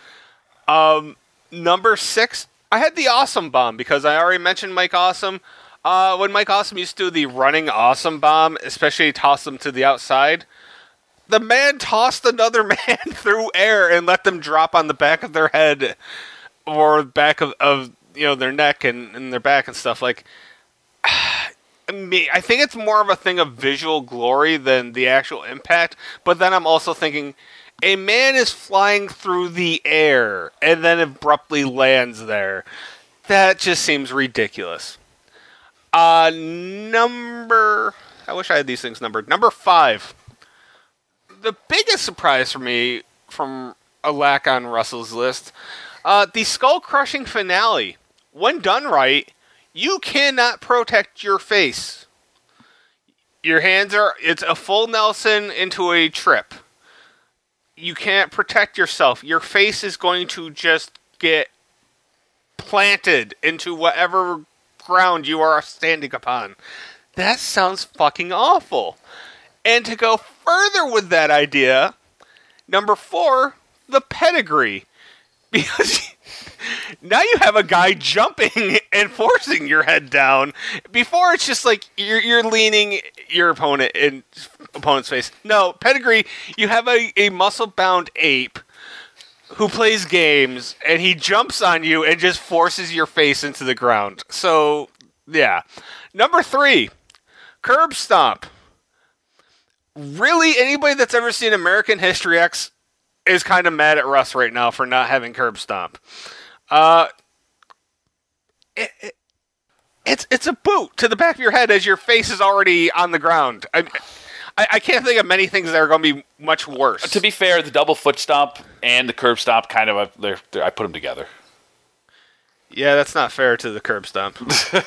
Number 6, I had the Awesome Bomb because I already mentioned Mike Awesome. When Mike Awesome used to do the running Awesome Bomb, especially toss them to the outside, the man tossed another man through air and let them drop on the back of their head or back of their neck and their back and stuff. Like, I think it's more of a thing of visual glory than the actual impact. But then I'm also thinking, a man is flying through the air and then abruptly lands there. That just seems ridiculous. I wish I had these things numbered. Number 5. The biggest surprise for me from a lack on Russell's list, the skull-crushing finale. When done right, you cannot protect your face. Your hands it's a full Nelson into a trip. You can't protect yourself. Your face is going to just get planted into whatever ground you are standing upon. That sounds fucking awful. And to go further with that idea, number 4, the pedigree. Because now you have a guy jumping and forcing your head down. Before it's just like you're leaning your opponent's face. No, pedigree, you have a muscle-bound ape who plays games, and he jumps on you and just forces your face into the ground. So, yeah. Number 3, curb stomp. Really, anybody that's ever seen American History X is kind of mad at Russ right now for not having curb stomp. It's a boot to the back of your head as your face is already on the ground. I can't think of many things that are going to be much worse. To be fair, the double foot stomp and the curb stomp kind of I put them together. Yeah, that's not fair to the curb stomp.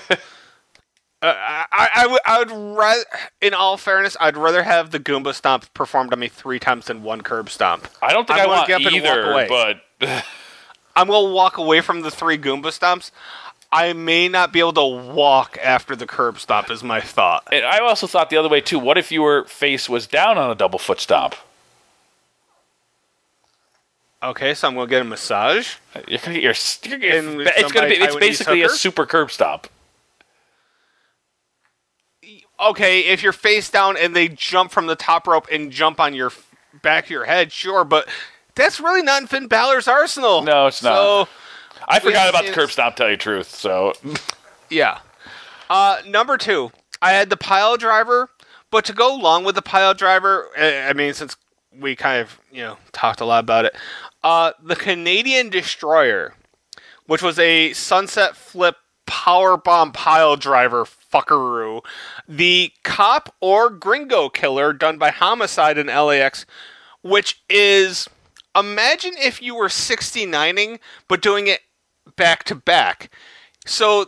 I would rather, in all fairness, I'd rather have the Goomba stomp performed on me 3 times than one curb stomp. I don't think I want either, but I'm going to walk away from the 3 Goomba stomps. I may not be able to walk after the curb stomp is my thought. And I also thought the other way too. What if your face was down on a double foot stomp? Okay, so I'm going to get a massage. It's basically a super curb stomp. Okay, if you're face down and they jump from the top rope and jump on your back of your head, sure, but that's really not in Finn Balor's arsenal. No, it's not. So, I forgot about the curb stomp, tell you the truth, so... Yeah. Number 2, I had the pile driver, but to go along with the pile driver, I mean, since we kind of, talked a lot about it, the Canadian Destroyer, which was a sunset flip powerbomb pile driver fuckaroo. The Cop or Gringo Killer done by Homicide in LAX, which is Imagine if you were 69ing, but doing it back to back. So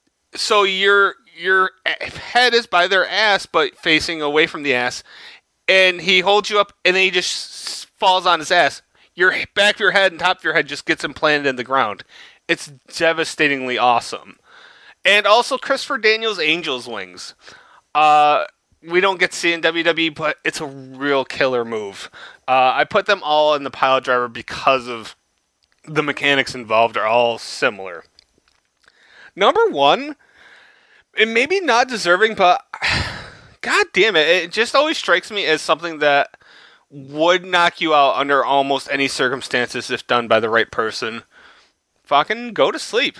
your head is by their ass, but facing away from the ass, and he holds you up, and then he just falls on his ass. Your back of your head and top of your head just gets implanted in the ground. It's devastatingly awesome. And also Christopher Daniels' Angel's Wings. We don't get to see in WWE, but it's a real killer move. I put them all in the pile driver because of the mechanics involved are all similar. Number one, and maybe not deserving, but god damn it, it just always strikes me as something that would knock you out under almost any circumstances if done by the right person. Fucking Go to Sleep.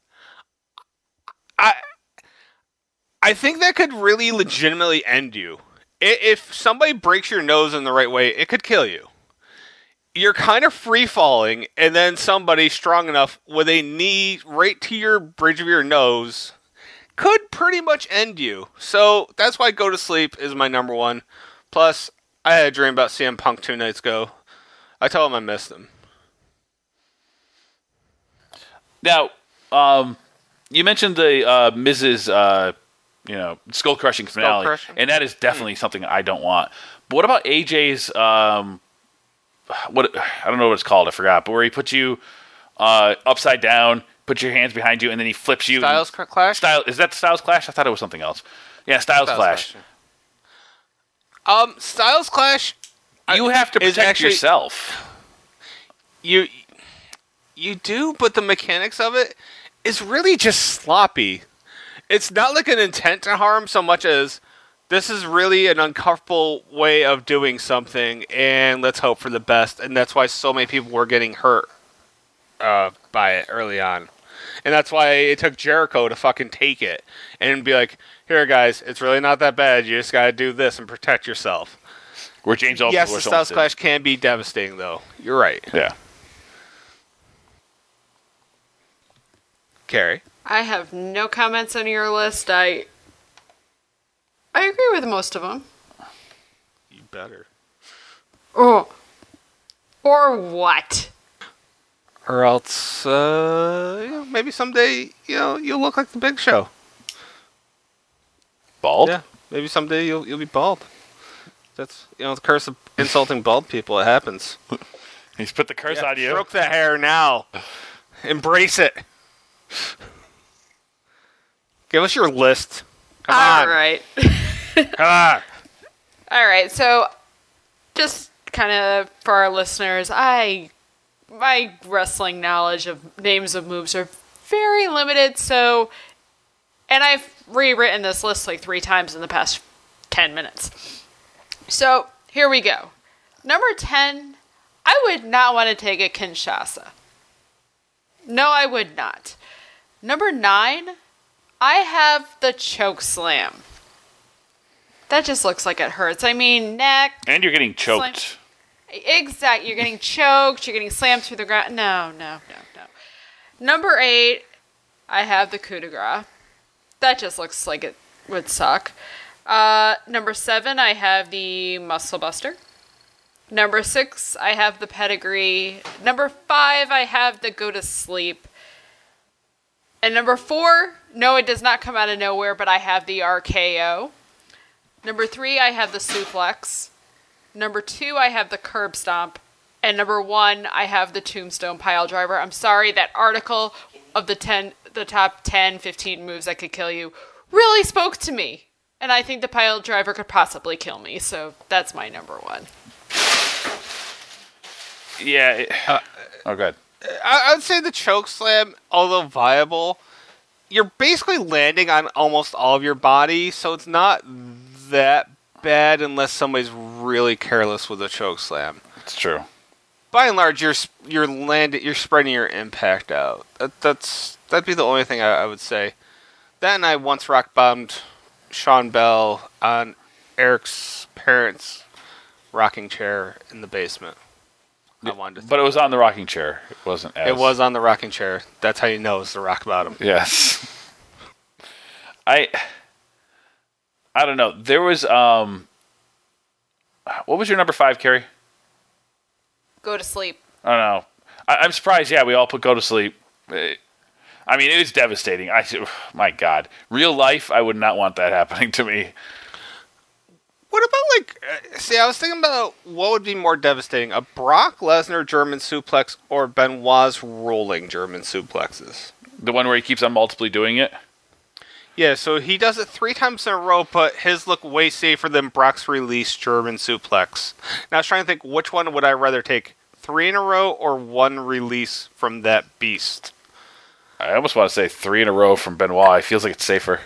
I think that could really legitimately end you. If somebody breaks your nose in the right way, it could kill you. You're kind of free falling, and then somebody strong enough with a knee right to your bridge of your nose could pretty much end you. So that's why Go to Sleep is my number one. Plus, I had a dream about CM Punk 2 nights ago. I told him I missed him. Now, you mentioned the Mrs. Skull Crushing finale, Skull-crushing? and that is definitely something I don't want. But what about AJ's? What I don't know what it's called. I forgot. But where he puts you upside down, puts your hands behind you, and then he flips you. Styles Clash? Is that Styles Clash? I thought it was something else. Yeah, Styles Clash. Styles Clash. You have to is protect actually- yourself. You do, but the mechanics of it is really just sloppy. It's not like an intent to harm so much as this is really an uncomfortable way of doing something, and let's hope for the best. And that's why so many people were getting hurt by it early on. And that's why it took Jericho to fucking take it and be like, here, guys, it's really not that bad. You just got to do this and protect yourself. Where James Ellsworth Yes, the was Styles almost Clash can be devastating, though. You're right. Yeah. Carrie? I have no comments on your list. I agree with most of them. You better. Oh. Or what? Or else, maybe someday, you'll look like the Big Show. Bald? Yeah, maybe someday you'll be bald. That's, the curse of insulting bald people. It happens. He's put the curse on you. Stroke the hair now. Embrace it. Give us your list. Come All on. right. Come on. All right. So, just kind of for our listeners, my wrestling knowledge of names of moves are very limited. So, and I've rewritten this list like 3 times in the past 10 minutes. So, here we go. Number 10, I would not want to take a Kinshasa. No, I would not. Number 9, I have the choke slam. That just looks like it hurts. I mean, neck. And you're getting choked. Exactly. You're getting choked. You're getting slammed through the ground. No. Number 8, I have the coup de grace. That just looks like it would suck. Number 7, I have the muscle buster. Number 6, I have the pedigree. Number 5, I have the go to sleep. And number 4, no, it does not come out of nowhere, but I have the RKO. Number 3, I have the suplex. Number 2, I have the curb stomp. And number 1, I have the tombstone pile driver. I'm sorry, that article of the top 10, 15 moves that could kill you really spoke to me. And I think the pile driver could possibly kill me, so that's my number 1. Yeah. Oh, good. I would say the choke slam, although viable, you're basically landing on almost all of your body, so it's not that bad unless somebody's really careless with a choke slam. It's true. By and large, you're spreading your impact out. That'd be the only thing I would say. Then I once rock bombed Sean Bell on Eric's parents' rocking chair in the basement. I wanted to But it was on the rocking chair. It wasn't as... It was on the rocking chair. That's how you know it's the rock bottom. Yes. I don't know. There was what was your number 5, Carrie? Go to sleep. I don't know. I'm surprised. Yeah, we all put go to sleep. I mean, it was devastating. My God, real life, I would not want that happening to me. What about, see, I was thinking about what would be more devastating, a Brock Lesnar German suplex or Benoit's rolling German suplexes? The one where he keeps on multiply doing it? Yeah, so he does it 3 times in a row, but his look way safer than Brock's release German suplex. Now I was trying to think, which one would I rather take? 3 in a row or 1 release from that beast? I almost want to say 3 in a row from Benoit. It feels like it's safer.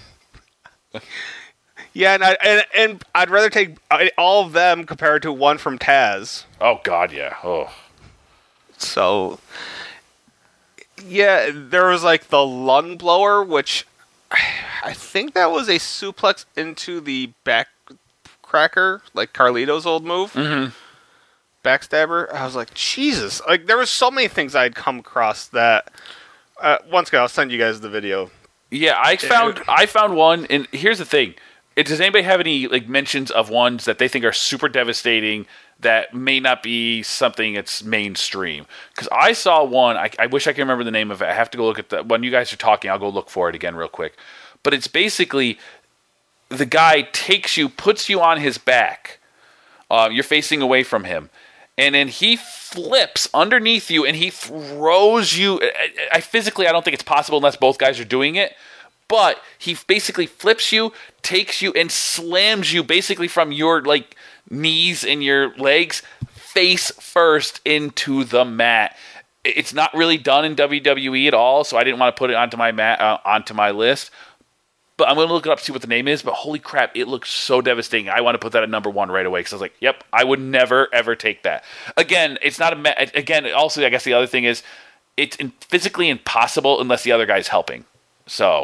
Yeah, and I'd rather take all of them compared to 1 from Taz. Oh, God, yeah. Oh. So, yeah, there was like the lung blower, which I think that was a suplex into the back cracker, like Carlito's old move. Mm-hmm. Backstabber. I was like, Jesus. Like, there was so many things I'd come across that. Once again, I'll send you guys the video. Yeah, I found one, and here's the thing. Does anybody have any like mentions of ones that they think are super devastating that may not be something that's mainstream? Because I saw one, I wish I could remember the name of it. I have to go look at the when you guys are talking. I'll go look for it again real quick. But it's basically the guy takes you, puts you on his back. You're facing away from him, and then he flips underneath you and he throws you. I don't think it's possible unless both guys are doing it. But he basically flips you, takes you, and slams you basically from your like knees and your legs face first into the mat. It's not really done in WWE at all, so I didn't want to put it onto my onto my list. But I'm going to look it up to see what the name is. But holy crap, it looks so devastating. I want to put that at number 1 right away because I was like, yep, I would never ever take that. Again, it's not again. Also, I guess the other thing is it's physically impossible unless the other guy's helping. So.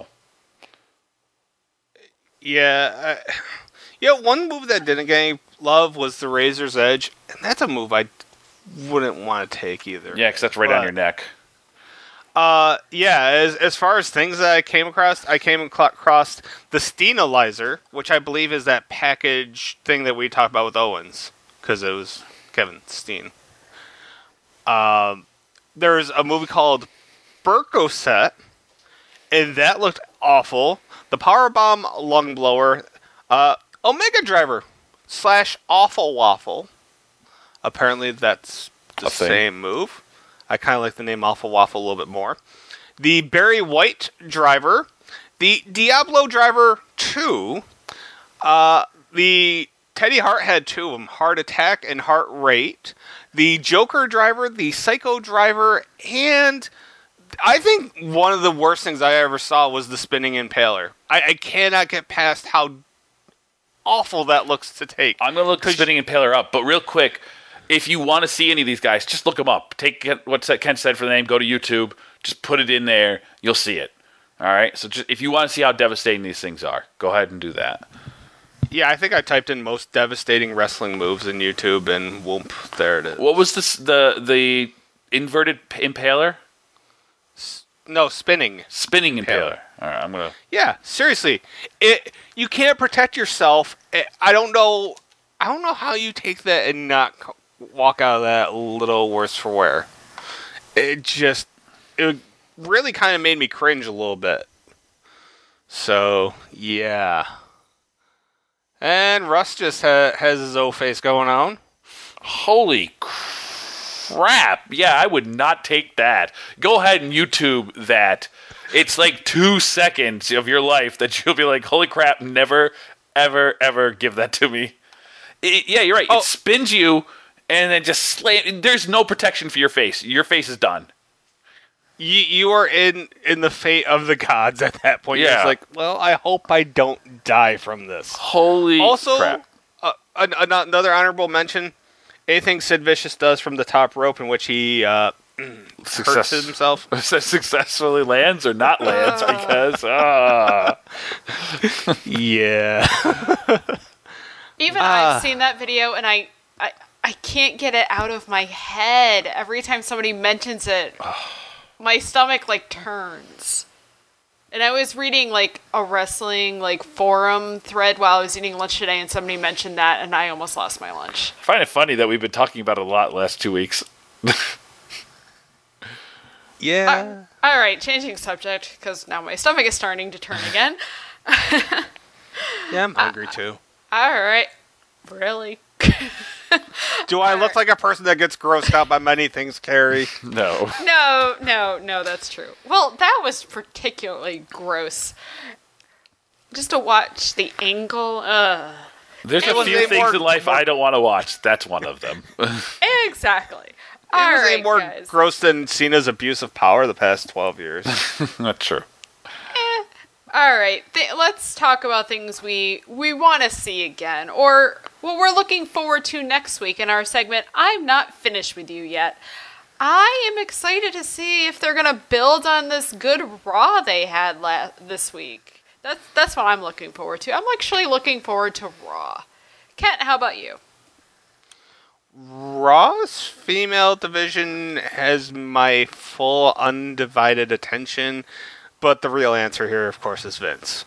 Yeah, one move that didn't get any love was the Razor's Edge, and that's a move I wouldn't want to take either. Yeah, because that's right on your neck. Yeah, as far as things that I came across the Steenalizer, which I believe is that package thing that we talked about with Owens, because it was Kevin Steen. There's a movie called Percocet, and that looked awful. The Powerbomb Lung Blower, Omega Driver / Awful Waffle. Apparently that's the same move. I kind of like the name Awful Waffle a little bit more. The Barry White Driver, the Diablo Driver 2, the Teddy Hart had 2 of them, Heart Attack and Heart Rate, the Joker Driver, the Psycho Driver, and I think one of the worst things I ever saw was the Spinning Impaler. I cannot get past how awful that looks to take. I'm going to look the Spinning Impaler up, but real quick, if you want to see any of these guys, just look them up. Take what Ken said for the name, go to YouTube, just put it in there, you'll see it. All right? So if you want to see how devastating these things are, go ahead and do that. Yeah, I think I typed in most devastating wrestling moves in YouTube, and whoop, there it is. What was the inverted impaler? No, spinning Impaler. All right, I'm gonna. Yeah, seriously, you can't protect yourself. I don't know how you take that and not walk out of that a little worse for wear. It really kind of made me cringe a little bit. So yeah, and Russ just has his O face going on. Holy crap! Yeah, I would not take that. Go ahead and YouTube that. It's like 2 seconds of your life that you'll be like, holy crap, never, ever, ever give that to me. Yeah, you're right. It spins you and then just slam. There's no protection for your face. Your face is done. You are in the fate of the gods at that point. Yeah. You're just like, well, I hope I don't die from this. Holy crap. Another honorable mention, anything Sid Vicious does from the top rope in which he hurts himself. Successfully lands or not lands because... Yeah. Even I've seen that video and I can't get it out of my head. Every time somebody mentions it, my stomach like turns. And I was reading like a wrestling like forum thread while I was eating lunch today, and somebody mentioned that, and I almost lost my lunch. I find it funny that we've been talking about it a lot the last 2 weeks. Yeah. All right, changing subject because now my stomach is starting to turn again. Yeah, I'm hungry too. All right, really? Do I look like a person that gets grossed out by many things, Carrie? No. No, that's true. Well, that was particularly gross. Just to watch the angle. There's a was few a things more- in life I don't want to watch. That's one of them. Exactly. It All was right, more guys. gross than Cena's abuse of power the past 12 years. That's true. All right, let's talk about things we want to see again, or what we're looking forward to next week in our segment, I'm Not Finished With You Yet. I am excited to see if they're going to build on this good Raw they had this week. That's what I'm looking forward to. I'm actually looking forward to Raw. Kent, how about you? Raw's female division has my full undivided attention, but the real answer here, of course, is Vince.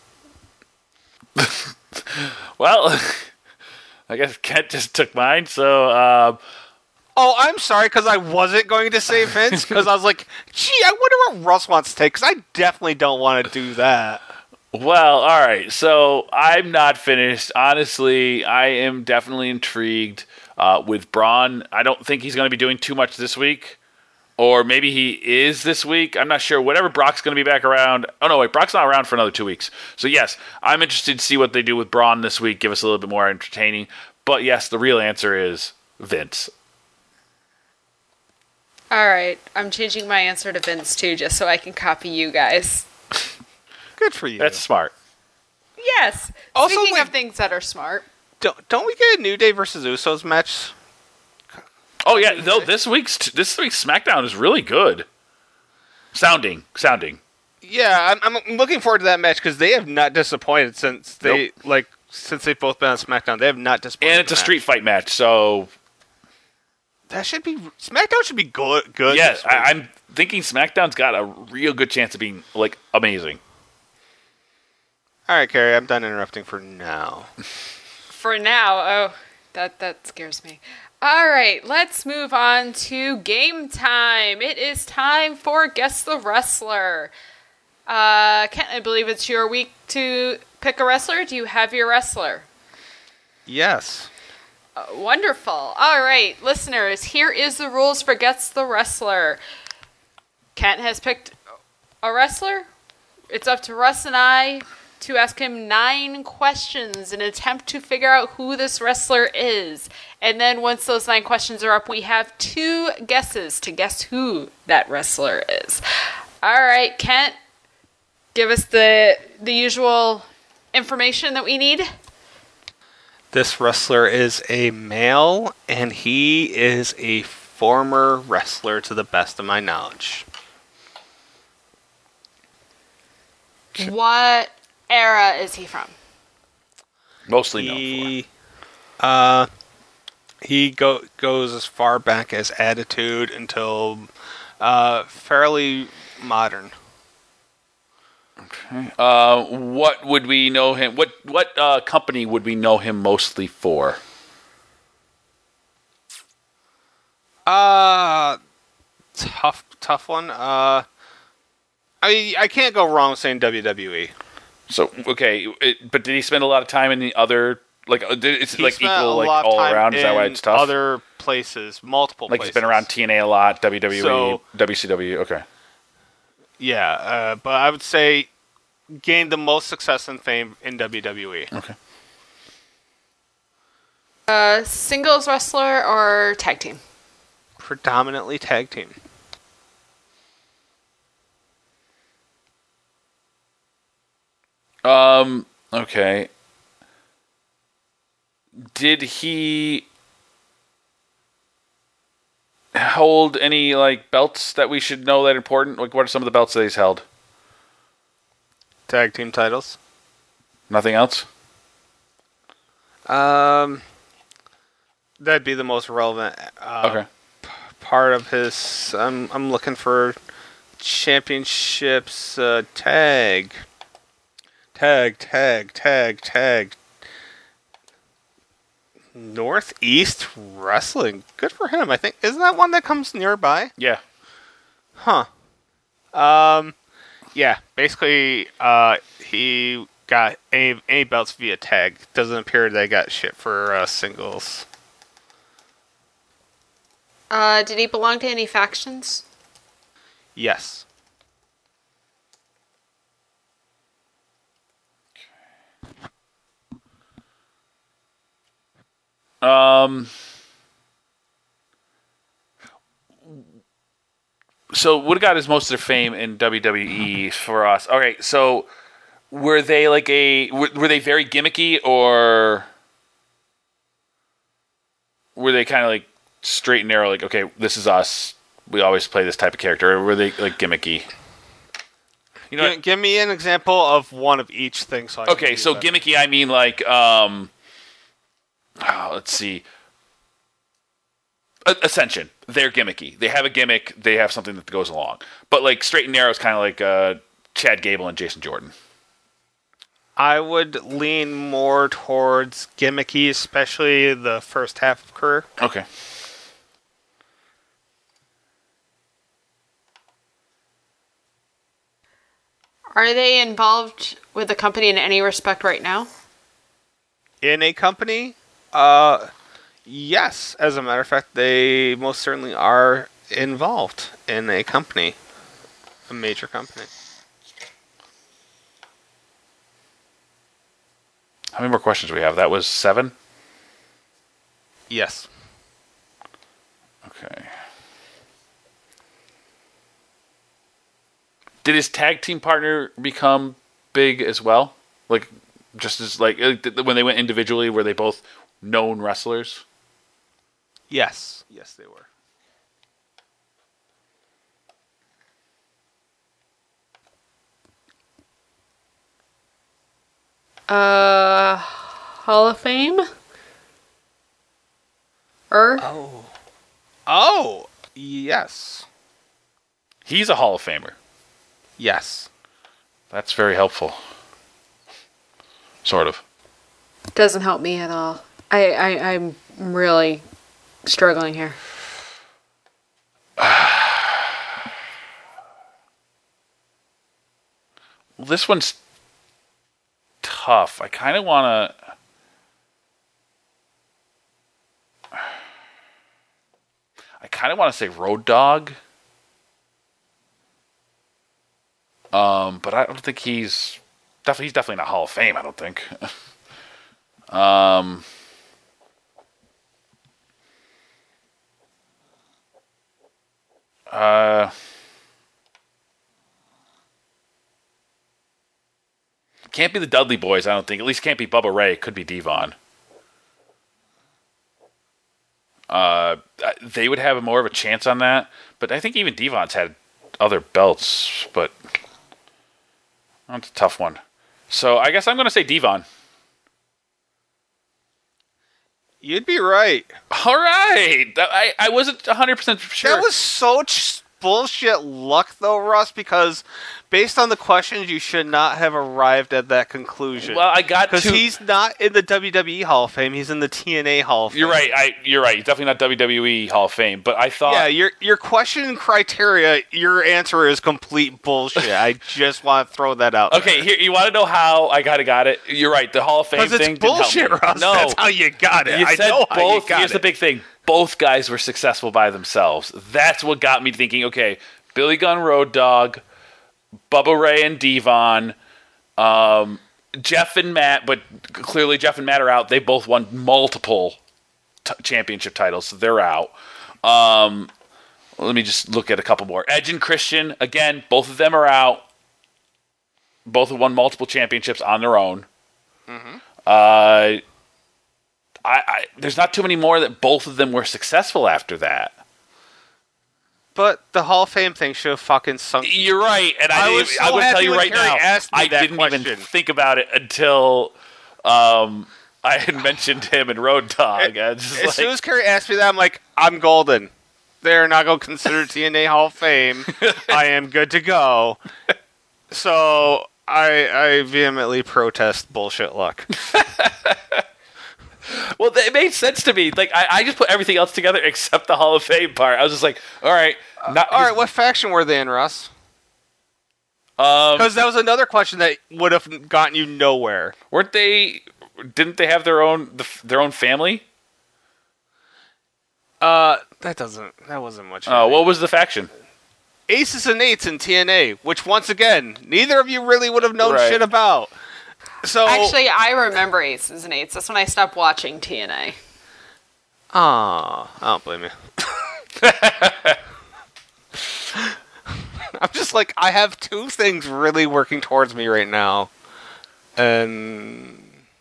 Well, I guess Kent just took mine, so Oh, I'm sorry, because I wasn't going to say Vince, because I was like, gee, I wonder what Russ wants to take, because I definitely don't want to do that. well, all right. So I'm not finished. Honestly, I am definitely intrigued with Braun. I don't think he's going to be doing too much this week. Or maybe he is this week. I'm not sure. Whatever, Brock's going to be back around. Oh, no, wait. Brock's not around for another 2 weeks. So, yes, I'm interested to see what they do with Braun this week. Give us a little bit more entertaining. But, yes, the real answer is Vince. All right, I'm changing my answer to Vince too, just so I can copy you guys. Good for you. That's smart. Yes. Also, Speaking wait- of things that are smart. Don't we get a New Day versus Usos match? Oh, yeah. No, this week's SmackDown is really good. Sounding. Yeah, I'm looking forward to that match because they have not disappointed since they've both been on SmackDown. They have not disappointed. And it's a street fight match, so That should be SmackDown should be good. yes, this week. I'm thinking SmackDown's got a real good chance of being like amazing. All right, Carrie, I'm done interrupting for now. For now, oh, that scares me. All right, let's move on to game time. It is time for Guess the Wrestler. Kent, I believe it's your week to pick a wrestler. Do you have your wrestler? Yes. Wonderful. All right, listeners, here is the rules for Guess the Wrestler. Kent has picked a wrestler. It's up to Russ and I to ask him 9 questions in an attempt to figure out who this wrestler is. And then once those 9 questions are up, we have 2 guesses to guess who that wrestler is. All right, Kent, give us the usual information that we need. This wrestler is a male, and he is a former wrestler to the best of my knowledge. What era is he from? Mostly known He goes as far back as Attitude until fairly modern. for. What would we know him? What company would we know him mostly for? Tough one. I can't go wrong saying WWE. So okay, but did he spend a lot of time in the other? Like, it's He like spent equal, a like lot of all time around. Is that why in it's tough? Other places, multiple like places. he's been around TNA a lot, WWE, So- WCW. Okay. Yeah, but I would say gained the most success and fame in WWE. Okay. Singles wrestler or tag team? Predominantly tag team. Okay. Did he hold any like belts that we should know that are important? Like, what are some of the belts that he's held? Tag team titles. Nothing else. That'd be the most relevant Okay. part of his. I'm looking for Championships tag. Northeast Wrestling. Good for him. I think isn't that one that comes nearby? Yeah. Huh. Yeah. Basically, he got any belts via tag. Doesn't appear they got shit for singles. Did he belong to any factions? Yes. So what got his most of their fame in WWE for us? Okay, so were they like were they very gimmicky, or were they kind of like straight and narrow? Like, okay, this is us. We always play this type of character. Or were they like gimmicky? You know, Give me an example of one of each thing. So I can okay, use so that. gimmicky, I mean like, let's see. Ascension, they're gimmicky. They have a gimmick. They have something that goes along. But like straight and narrow is kind of like Chad Gable and Jason Jordan. I would lean more towards gimmicky, especially the first half of career. Okay. Are they involved with the company in any respect right now? In a company, yes. As a matter of fact, they most certainly are involved in a company, a major company. How many more questions do we have? That was 7? Yes. Okay. Did his tag team partner become big as well? Like, just as like when they went individually, were they both known wrestlers? Yes. Yes, they were. Hall of Fame? Oh, yes. He's a Hall of Famer. Yes. That's very helpful. Sort of. Doesn't help me at all. I'm really struggling here. This one's tough. I kind of want to. I kind of want to say Road Dogg. But I don't think he's definitely not Hall of Fame, I don't think. Can't be the Dudley Boys, I don't think. At least can't be Bubba Ray. Could be Devon. They would have more of a chance on that, but I think even Devon's had other belts, but that's a tough one. So I guess I'm going to say Devon. You'd be right. All right. I wasn't 100% sure. That was such bullshit luck, though, Russ, because based on the questions, you should not have arrived at that conclusion. Well, I got because he's not in the WWE Hall of Fame; he's in the TNA Hall of Fame. You're right. You're right. He's definitely not WWE Hall of Fame. But I thought, yeah, your question criteria, your answer is complete bullshit. I just want to throw that out. Okay, here you want to know how I got it. You're right. The Hall of Fame Because thing it's bullshit, didn't help me. Russ. No, That's how you got it. you I said know how both. you got Here's it. the big thing. Both guys were successful by themselves. That's what got me thinking. Okay, Billy Gunn, Road Dogg, Bubba Ray, and Devon. Jeff and Matt, but clearly Jeff and Matt are out. They both won multiple championship titles, so they're out. Let me just look at a couple more. Edge and Christian, again, both of them are out. Both have won multiple championships on their own. Mm-hmm. There's not too many more that both of them were successful after that. But the Hall of Fame thing should have fucking sunk. You're right, and I was so I'm going to tell happy you when right Carrie now, asked me I that didn't even question. think about it until I had mentioned him and Road Dogg. As soon as Carrie asked me that, I'm like, I'm golden. they're not going to consider TNA Hall of Fame, I am good to go. So I vehemently protest bullshit luck. Well, it made sense to me. Like I just put everything else together except the Hall of Fame part. I was just like, all right, All right, what faction were they in, Russ? Because that was another question that would have gotten you nowhere. weren't they? Didn't they have their own family? That wasn't much. Oh, what was the faction? Aces and Eights in TNA, which once again, neither of you really would have known Right. shit about. So Actually, I remember Aces and Eights. That's when I stopped watching TNA. I don't blame you. I'm just like, I have two things really working towards me right now, and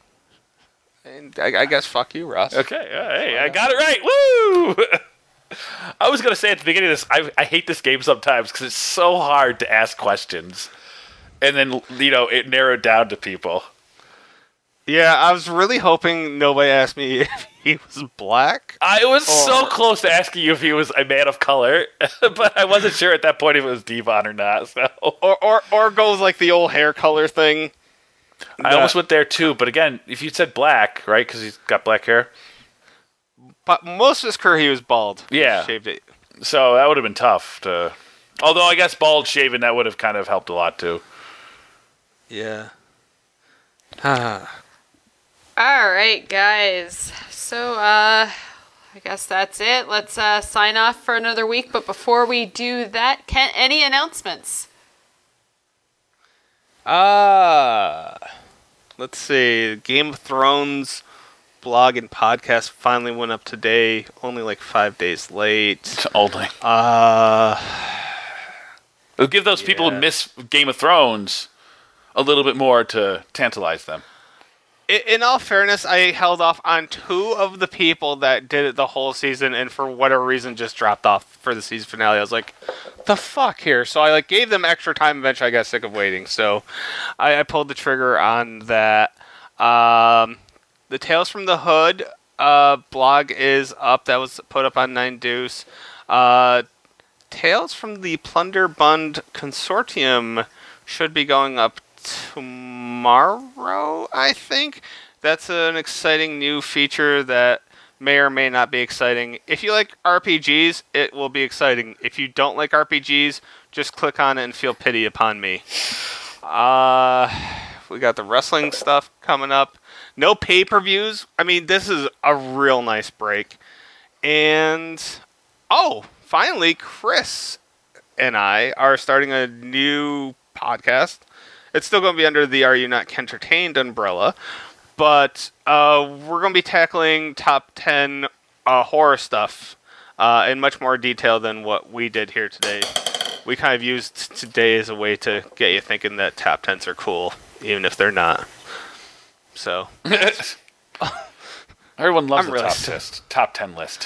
I guess fuck you, Russ. Okay, hey, I got it right. Woo! I was gonna say at the beginning of this, I hate this game sometimes because it's so hard to ask questions, and then it narrowed down to people. Yeah, I was really hoping nobody asked me if he was black. I was so close to asking you if he was a man of color, but I wasn't sure at that point if it was Devon or not. So Or go with like the old hair color thing. I almost went there too. But again, if you said black, right? Because he's got black hair. But most of his career he was bald. Yeah. He shaved it. So that would have been tough to. Although I guess bald shaven that would have kind of helped a lot too. Yeah. All right, guys. So, I guess that's it. Let's sign off for another week. But before we do that, Kent, any announcements? Let's see. Game of Thrones blog and podcast finally went up today. Only like 5 days late. Only. It'll give those people who miss Game of Thrones a little bit more to tantalize them. In all fairness, I held off on two of the people that did it the whole season, and for whatever reason, just dropped off for the season finale. I was like, "The fuck here!" So I gave them extra time. Eventually, I got sick of waiting, so I pulled the trigger on that. The Tales from the Hood blog is up. That was put up on Nine Deuce. Tales from the Plunder Bund Consortium should be going up tomorrow, I think. That's an exciting new feature that may or may not be exciting. If you like RPGs, it will be exciting. If you don't like RPGs, just click on it and feel pity upon me. We got the wrestling stuff coming up. No pay-per-views. I mean, this is a real nice break. And, finally, Chris and I are starting a new podcast. It's still going to be under the Are You Not Kentertained umbrella, but we're going to be tackling top 10 horror stuff in much more detail than what we did here today. We kind of used today as a way to get you thinking that top 10s are cool, even if they're not. So Everyone loves I'm the really top 10 list.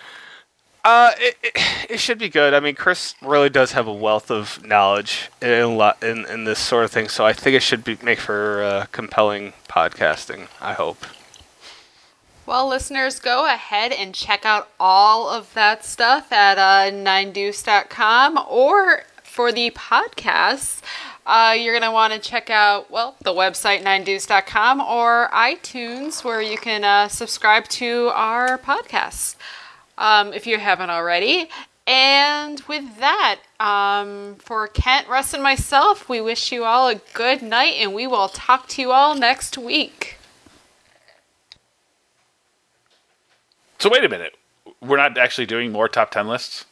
It should be good. I mean, Chris really does have a wealth of knowledge in this sort of thing, so I think it should make for compelling podcasting, I hope. Well, listeners, go ahead and check out all of that stuff at ninedeuce.com, or for the podcasts, you're going to want to check out, the website ninedeuce.com or iTunes, where you can subscribe to our podcasts. If you haven't already. And with that, for Kent, Russ, and myself, we wish you all a good night, and we will talk to you all next week. So wait a minute. We're not actually doing more top 10 lists?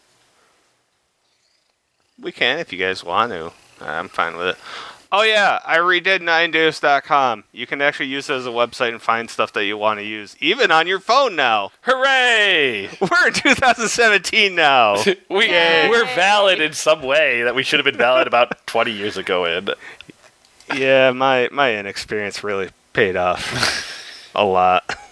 We can if you guys want to. I'm fine with it. Oh yeah, I redid ninedeuce.com. You can actually use it as a website and find stuff that you want to use, even on your phone now. Hooray! We're in 2017 now. We're valid in some way that we should have been valid about 20 years ago. Yeah, my inexperience really paid off a lot.